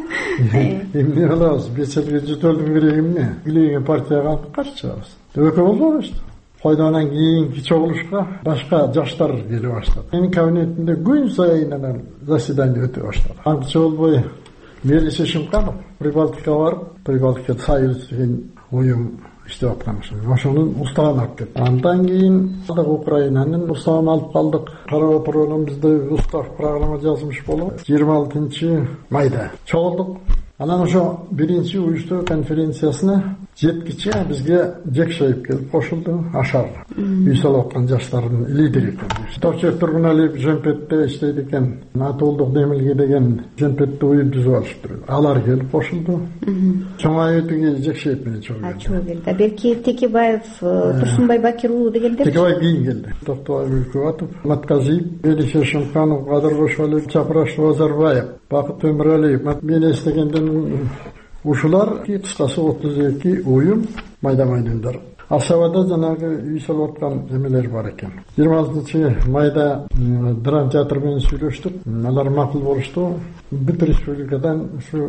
Эмне кылабыз? Бечелге жүтөлдүн кереги эмне? Билеген партияга каршы чыгабыз. Өкө болбойбуз. Койдонан кийинки чогулушка башка жаштар келе баштады. Менин кабинетимде күн сайын анан заседание өтө баштады. Аңчы болбой Мелис Шимканов Прибалтикага барып, Прибалтика союз деген уюм иштеп аткан ошонун уставын алып кетти. Андан кийин Украинанын уставын алып калдык. Карап отурган бизде устав программа жазылмыш болуп 26 майда чогулдук. Анан ошо биринчи уюштуруу конференциясына жеткиче бизге Жекшаев келип кошулду. Ашар үй салып аткан жаштардын лидери экен. Товчек Тургуналиев Жемпетте иштейт экен. Атуулдук Демилге деген Жемпетте уюм түзүп алыштыр. Алар келип кошулду. Чоңайып тиги Жекшаев менен чогуу келди. Берки Текебаев, Турсунбай Бакир уулу дегендер. Текебаев кийин келди. Токтогул Өлкөбатов, Матказиев, Мелис Шимканов, Кадыр Кошалиев, Чапраш Базарбаев, Бакыт Өмүралиев. Мен эстегенден ушулар кыскасы 32 уюм майда-майдындар. Асабада жанагы үй салып аткан эмелер бар экен. 26 майда драма театр менен сүйлөштүк. Алар макул болушту. Бүт республикадан ушу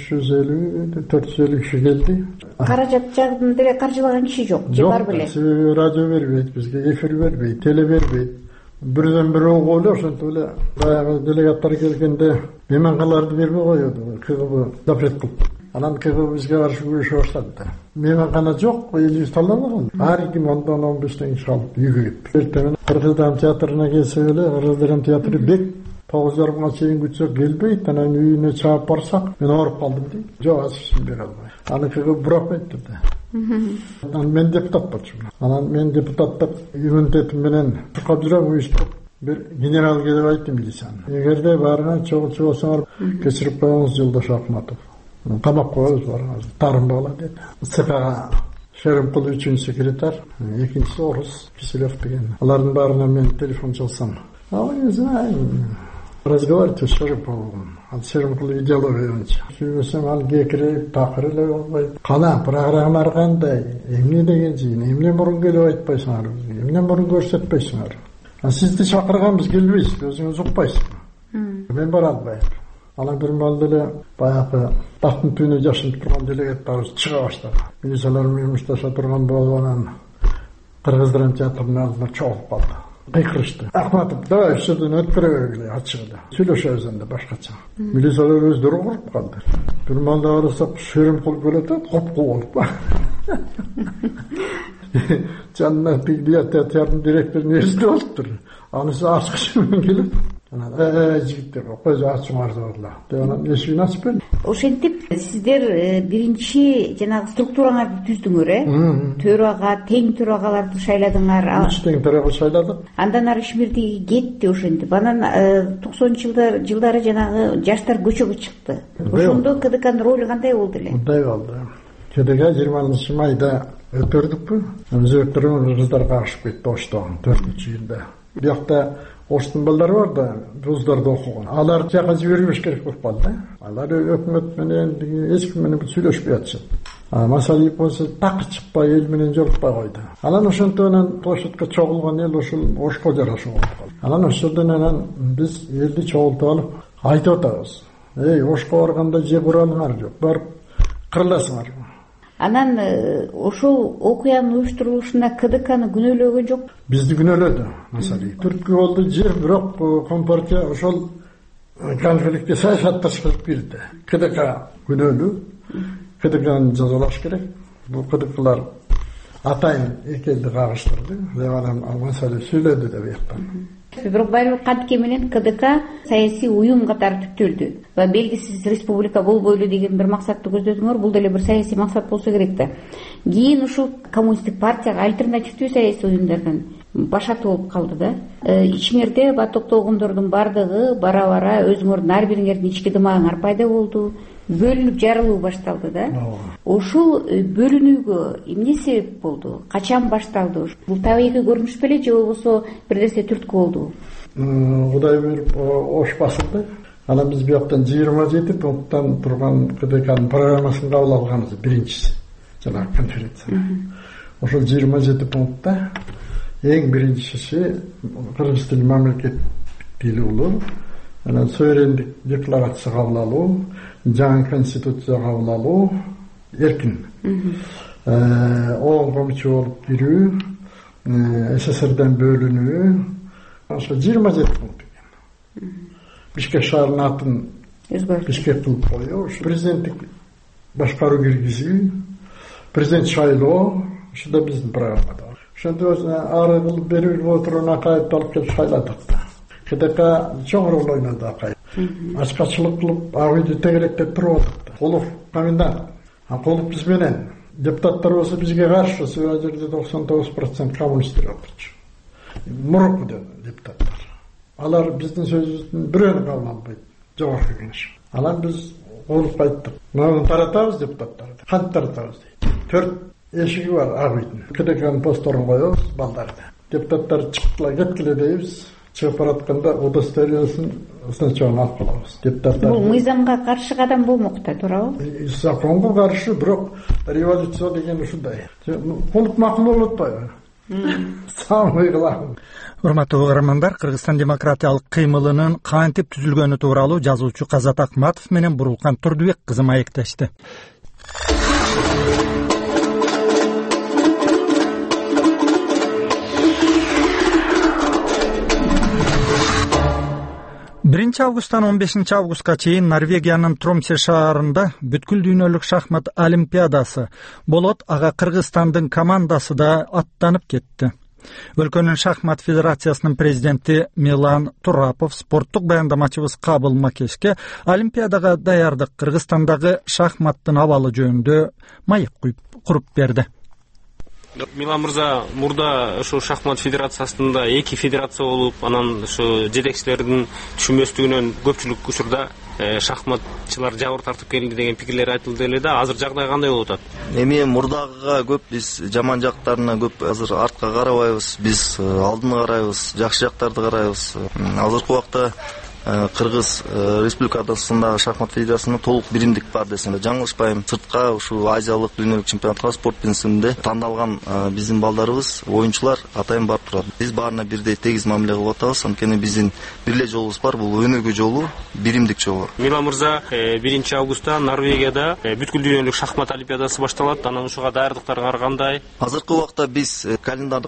350-450 киши келди. Каражат жагын деле каржылаган киши жок, же бар беле? Жок, радио бербейт бизге, эфир бербейт, теле бербейт. Бирден бири окуп эле ошентип эле баягы делегаттар келгенде мейманкаларды бербей коёду. КГБ запрет кылып. Анан КГБ бизге каршы күрөшө баштады. Мейманкана жок, элибиз талабаган. Ар ким 10-15 киши алып үйгө кетти. Эртең Кыргыз драма театрына келсе эле, Кыргыз драма театры бек 9:30 чейин күтсөк келбейт. Анан үйүнө чаап барсак, мен ооруп калдым дейт. Жок, ачышын бере албай. Аны КГБ бирок айтты да. Анан мен депутат болчумун. Анан мен депутаттык иммунитетим менен чуркап жүрөм, уюштуруп бир генерал келип айтты милицияны. Эгерде баарына чогулчу болсоңор кечирип коюңуз Жолдош Акматов. Камап коебуз барыңыз. Тарынбагыла деди. ЦКга Шеримкул 3-чү секретарь, экинчиси орус Киселев деген. Алардын баарына мен телефон чалсам, не знаю, разговаривать с Шериповым. От Шеримкул идеология боюнча. Сүйлөсөм ал кекиреп, такыр эле болбойт. Кана программалар кандай? Эмне деген жыйын? Эмне мурун келип айтпайсыңар? Эмне мурун көрсөтпөйсүңөр? Сизди чакырганбыз, келбейсиз, өзүңүз укпайсызбы? мен бара албайм. Анан бир маалда эле баягы тактын түбүнө жашынып турган делегаттарыбыз чыга баштады. Милициялар менен мушташа турган болуп анан кыргыздар театрдын алдына чогулуп калды. Кыйкырышты. Ахматов, давай ушерден өткөрөбөйлү ачыгы. Сүйлөшөбүз эndi башкача. Милициялар өздөрү куруп калды. Бир маалда карасак Шеримкул келатат, копку болуп. Жанына театрдын директору эсте болуптур. Анысы ачкыч менен келип, жигиттер кой ачыңарзыла деп анан эшигин ачып берди. Ошентип сиздер биринчи жанагы структураңарды түздүңөр, төрага, тең төрагаларды шайладыңар. Тең төрага шайладык. Андан ары ишмердиги кетти ошентип. Анан 90-жылдары жанагы жаштар көчөгө чыкты. Ошондо КДКнын ролу кандай болду эле? Мындай болду. КДК 20-майда өтөрдүкпү. Өзбектер кыздарга кагышып кетти Ошто 4-июнда. Биякта Оштун балдары бар да, вуздарда окуган. Алар жака жибербеш керек болуп калды. Алар өкмөт менен эч ким менен сүйлөшпөй атышат. Масалиев болсо такы чыкпай, эл менен жолукпай койду. Анан ошентип анан площадька чогулган эл ошол Ошко жараша болуп калды. Анан ошодон анан биз элди чогултуп алып айтып атабыз. Ошко барганда же куралыңар жок, барып кырыласыңар. Анан ошол окуянын уюштурулушуна КДКны күнөөлөгөн жок? Бизди күнөөлөдү, Масалиев. Түрткү болду жер, бирок Компартия ошол конфликтке саясатташып кирди. КДК күнөөлүү, КДКны жазалаш керек. Бул КДКлар атайын эки элди кагыштырды. Анан Масалиев сүйлөдү деп ыяктан. Бирок баары кантке менен КДК саясий уюм катары түптөлдү. Ва белгисиз республика болбойлу деген бир максатты көздөдүңөр. Бул деле бир саясий максат болсо керек да. Кийин ушул коммунисттик партияга альтернативдүү саясий уюмдардан башаты болуп калды да. Ичиңерде токтогондордун бардыгы бара-бара өзүңөрдүн ар бириңердин ички дымагыңар пайда болду. Бөлүнүп жарылуу башталды да. Ошол бөлүнүүгө эмне себеп болду? Качан башталды? Бул табигый көрүнүш беле же болбосо бир нерсе түрткү болду? Кудай буйруп Ош басылды. Анан биз бияктан 27 пункттан турган КДКнын программасын кабыл алганбыз биринчиси. Жанагы конференция. Ошол 27 пунктта эң биринчиси кыргыз тили мамлекет тили болуу, анан суверендик декларация кабыл алуу, жаңы конституция кабыл алуу, эркин. Оң комчу болуп кирүү, СССРден бөлүнүү, ошо 27 пункт экен. Бишкек шаарынын атын Бишкек кылып коюу, президенттик башкаруу киргизүү, президент шайлоо, ошо да биздин программада бар. Ошондо ары кылып берип отурган Акаевди алып келип шайладык да. КДК чоң роль ойноду Акаев. Ачкачылык кылып ак үйдү тегелектеп туруп атат. Колов комендант. Колов биз менен депутаттар болсо бизге каршы, ал жерде 99% коммунисттер отурчу. Мурукку депутаттар. Алар биздин сөзүбүздүн бирөөнү кабыл албайт. Жогорку кеңеш. Анан биз колуп кайттык. Муну таратабыз депутаттарды. Кантип таратабыз дейт. 4 эшиги бар ак үйдүн. КДКнын посторун коебуз балдарды. Депутаттар чыктылар, кеткиле дейбиз. Чыгып баратканда удостовериясын сначала алып калабыз. Депутаттар. Бул мыйзамга каршы кадам болмок да, туурабы? Законго каршы, бирок революция деген ушундай. Колуп макул болуп атпайбы? Самый главный. Урматтуу угармандар, Кыргызстан демократиялык кыймылынын кантип түзүлгөнү тууралуу жазуучу Казат Акматов менен Бурулкан Турдубек кызы маектешти. Августтан 15 августка чейин Норвегиянын Тромсе шаарында бүткүл дүйнөлүк шахмат олимпиадасы болот. Ага Кыргызстандын командасы да аттанып кетти. Өлкөнүн шахмат федерациясынын президенти Милан Турапов спорттук баяндамачыбыз Кабыл Макешке олимпиадага даярдык Кыргызстандагы шахматтын абалы жөнүндө маек куруп берди. Милан мырза, мурда ошо шахмат федерациясында эки федерация болуп, анан ошо жетекчилердин түшүнбөстүгүнөн көпчүлүк учурда шахматчылар жабыр тартып келди деген пикирлер айтылды эле да. Азыр жагдай кандай болуп атат? Эми мурдагыга көп биз жаман жактарына көп азыр артка карабайбыз. Биз алдыны карайбыз, жакшы жактарды карайбыз. Азыркы убакта Кыргыз Республикасындагы шахмат федерациясында толук биримдик бар десем жаңылышпайм. Сыртка ушул азиялык, дүйнөлүк чемпионатка спорт принцибинде тандалган биздин балдарыбыз, оюнчулар атайын барып турат. Биз баарына бирдей тегиз мамиле кылып атабыз. Анткени биздин бир эле жолубуз бар, бул өнөгө жолу, биримдик жолу. Милан мырза 1 августта Норвегияда бүткүл дүйнөлүк шахмат олимпиадасы башталат. Анан ушуга даярдыктар кандай? Азыркы убакта биз календардык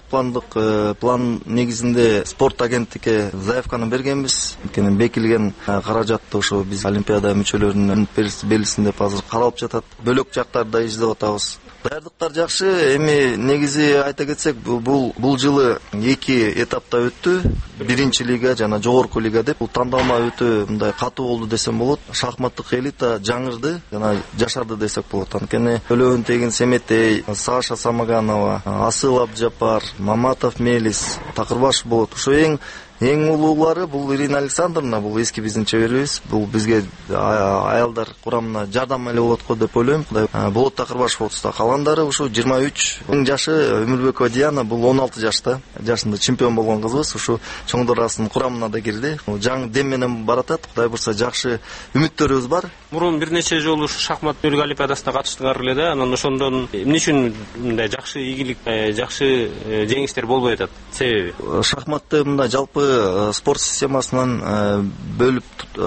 план негизинде спорт агенттикке заявканы бергенбиз. Анткени бекилген каражатты ошо биз олимпиада мүчөлөрүнүн берилсин деп азыр каралып жатат. Бөлөк жактарда издеп атабыз. Даярдыктар жакшы. Эми негизи айта кетсек, бул жылы 2 этапта өттү. Биринчи лига жана жогорку лига деп. Бул тандалма өтө мындай катуу болду десем болот. Шахматтык элита жаңырды жана жашарды десек болот. Анткени Өлөөн Тегин Семетей, Саша Самаганова, Асыл Абджапар, Маматов Мелис, Такырбаш болот. Ошо эң улуулары бул Ирина Александровна, бул эски биздин чеберибиз. Бул бизге аялдар курамына жардам эле болот го деп ойлойм. Кудай Болот Такырбаш болот. Калгандары ушу 23. Эң жашы Өмүрбекова Диана, бул 16 жашта. Жашында чемпион болгон кызыбыз. Ушу чоңдор арасынын курамына да кирди. Жаңы дем менен баратат. Кудай бурса жакшы үмүттөрүбүз бар. Мурун бир нече жолу ушу шахмат өлкө олимпиадасына катыштыңар эле да. Анан ошондон эмне үчүн мындай жакшы ийгилик, жакшы жеңиштер болбой атат? Себеби? Шахматты мындай жалпы спорт системасынан бөлүп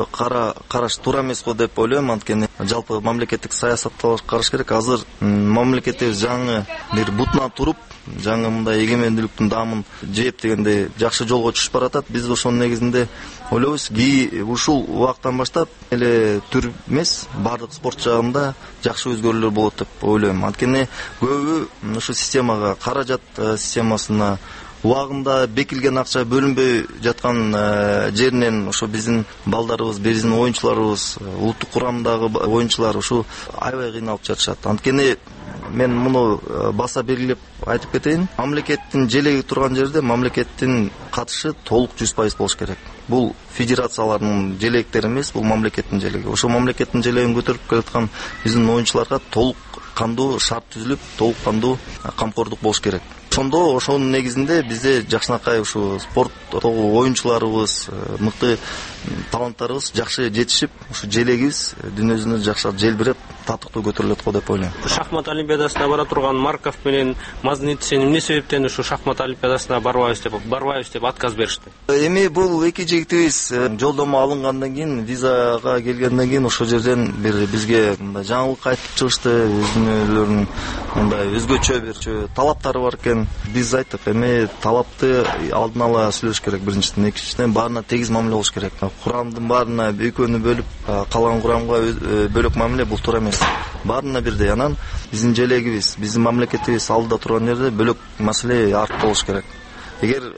караш туура эмес го деп ойлойм. Анткени жалпы мамлекеттик саясатка караш керек. Азыр мамлекетибиз жаңы бир бутуна туруп, жаңы мындай эгемендүүлүктүн даамын жеп дегенде жакшы жолго түшүп баратат. Биз ошонун негизинде ойлойбуз, ушул убактан баштап эле түр эмес, бардык спорт жагында жакшы өзгөрүүлөр болот деп ойлойм. Анткени көбү ушу системага, каражат системасына убагында бекилген акча бөлүнбөй жаткан жеринен ошо биздин балдарыбыз, биздин оюнчуларыбыз, улуттук курамдагы оюнчулар ушу аябай кыйналып жатышат. Анткени мен муну баса белгилеп айтып кетейин. Мамлекеттин желеги турган жерде мамлекеттин катышы толук 100% болуш керек. Бул федерациялардын желектери эмес, бул мамлекеттин желеги. Ошо мамлекеттин желегин көтөрүп келаткан биздин оюнчуларга толук кандуу шарт түзүлүп, толук кандуу камкордук болуш керек. Ошондо ошонун негизинде бизде жакшынакай ушу спорттогу оюнчуларыбыз, мыкты таланттарыбыз жакшы жетишип, ушу желегибиз дүйнө жүзүндө жакшы желбиреп, татыктуу көтөрүлөт го деп ойлойм. Шахмат олимпиадасына бара турган Марков менен Мазницин эмне себептен ушу шахмат олимпиадасына барбайбыз деп отказ беришти? Эми бул эки жигитибиз жолдомо алынгандан кийин, визага келгенден кийин ошол жерден бир бизге мындай жаңылык айтып чыгышты. Өзүнүн мындай өзгөчө бир талаптары бар экен. Биз айттык, эми талапты алдын ала сүйлөш керек биринчиден, экинчиден баарына тегиз мамиле болуш керек. Курамдын баарына экөөнү бөлүп, калган курамга бөлөк мамиле бул туура эмес. Баарына бирдей. Анан биздин желегибиз, биздин мамлекетибиз алдыда турган жерде бөлөк маселе артта болуш керек. Эгер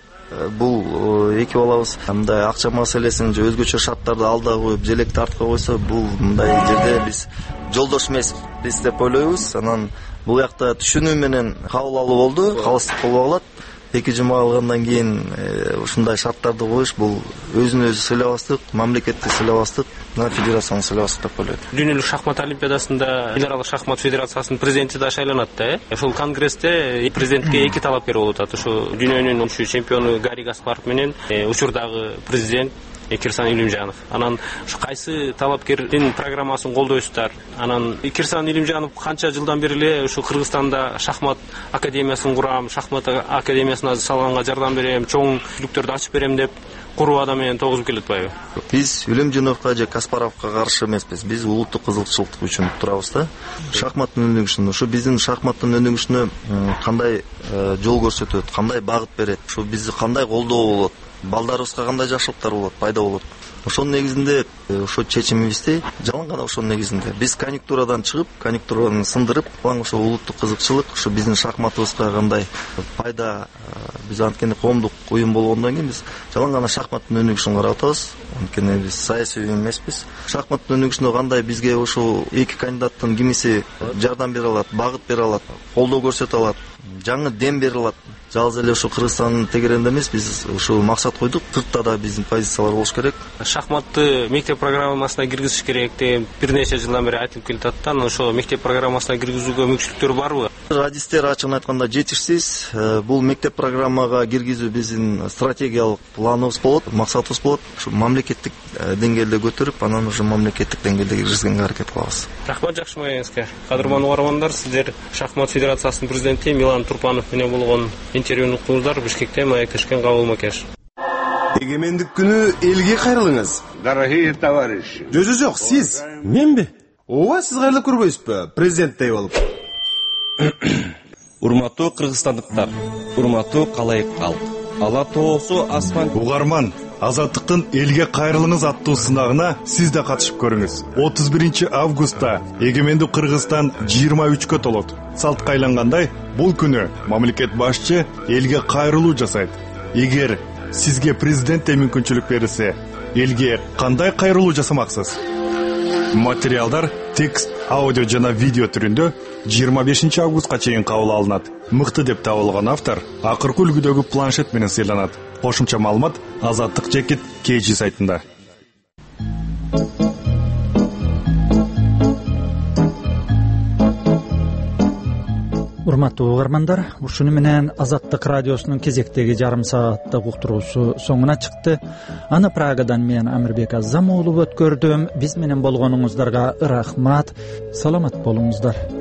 бул эки балабыз мындай акча маселесин же өзгөчө шарттарды алдыга коюп, желекти артка койсо, бул мындай жерде биз жолдош эмеспиз деп ойлойбуз. Анан бул жакта түшүнүү менен кабыл алуу болду, калыстык болбой калат. 2 жума алгандан кийин ушундай шарттарды коюш бул өзүн өзү сыйлабастык, мамлекетти сыйлабастык, федерацияны сыйлабастык деп ойлойм. Дүйнөлүк шахмат олимпиадасында эл аралык шахмат федерациясынын президенти да шайланат да. Ошол конгрессте президентке 2 талапкер болуп атат. Ошо дүйнөнүн чемпиону Гарри Каспаров менен учурдагы президент Кирсан Илимжанов. Анан ушу кайсы талапкердин программасын колдойсуздар? Анан Кирсан Илимжанов канча жылдан бери эле ушу Кыргызстанда шахмат академиясын курам, шахмат академиясына салганга жардам берем, чоң түлүктөрдү ачып берем деп куруу адам менен тогузуп келип атпайбы? Биз Илимжановго же Каспаровго каршы эмеспиз. Биз улуттук кызыкчылык үчүн турабыз да. Шахматтын өнүгүшүнө, ушу биздин шахматтын өнүгүшүнө кандай жол көрсөтөт, кандай багыт берет, ушу бизди кандай колдоо болот, балдарыбызга кандай жакшылыктар болот, пайда болот. Ошонун негизинде ошо чечимибизди жалаң гана ошонун негизинде биз конъюнктурадан чыгып, конъюнктураны сындырып, ошо улуттук кызыкчылык, ошо биздин шахматыбызга кандай пайда, биз анткени коомдук уюм болгондон кийин биз жалаң гана шахматтын өнүгүшүн карап атабыз. Анткени биз саясий уюм эмеспиз. Шахматтын өнүгүшүнө кандай бизге ошо эки кандидаттын кимиси жардам бере алат, багыт бере алат, колдоо көрсөтө алат, жаңы дем бере алат. Жалгыз эле ошо Кыргызстандын тегеренде эмес, биз ушул максат койдук. Сыртта да биздин позициялар болуш керек. Шахматты мектеп программасына киргизиш керек деп бир нече жылдан бери айтылып келатат. Ошо мектеп программасына киргизүүгө мүмкүнчүлүктөр барбы? адистер ачыгын айтканда жетишсиз. Бул мектеп программага киргизүү биздин стратегиялык планыбыз болот, максатыбыз болот. Ушу мамлекеттик деңгээлде көтөрүп, анан уже мамлекеттик деңгээлде киргизгенге аракет кылабыз. Рахмат, жакшы маегиңизге. Кадырман угармандар, сиздер шахмат федерациясынын президенти Милан Турпанов менен болгон интервьюну уктуңуздар. Бишкекте маектешкен Кабыл Макеш. Эгемендик күнү элге кайрылыңыз. Дорогие товарищи. Жок, сиз. Менби? Ооба, сиз кайрылып көрбөйсүзбү? Президенттей болуп. Урматтуу кыргызстандыктар, урматтуу калайык калк. Ала тоосу асман. Угарман, Азаттыктын элге кайрылыңыз аттуу сынагына сиз да катышып көрүңүз. 31 августта Эгемендүү Кыргызстан 23-кө толот. Салтка айлангандай, бул күнү мамлекет башчы элге кайрылуу жасайт. Эгер сизге президенттей мүмкүнчүлүк берилсе, элге кандай кайрылуу жасамаксыз? Материалдар текст, аудио жана видео түрүндө 25 августка чейин кабыл алынат. Мыкты деп табылган автор акыркы үлгүдөгү планшет менен сыйланат. Кошумча маалымат Азаттык жекит KG сайтында. Урматтуу угармандар, ушуну менен Азаттык радиосунун кезектеги жарым сааттык уктуруусу соңуна чыкты. Аны Прагадан мен Амирбек Азам уулу өткөрдүм. Биз менен болгонуңуздарга рахмат. Саламат болуңуздар.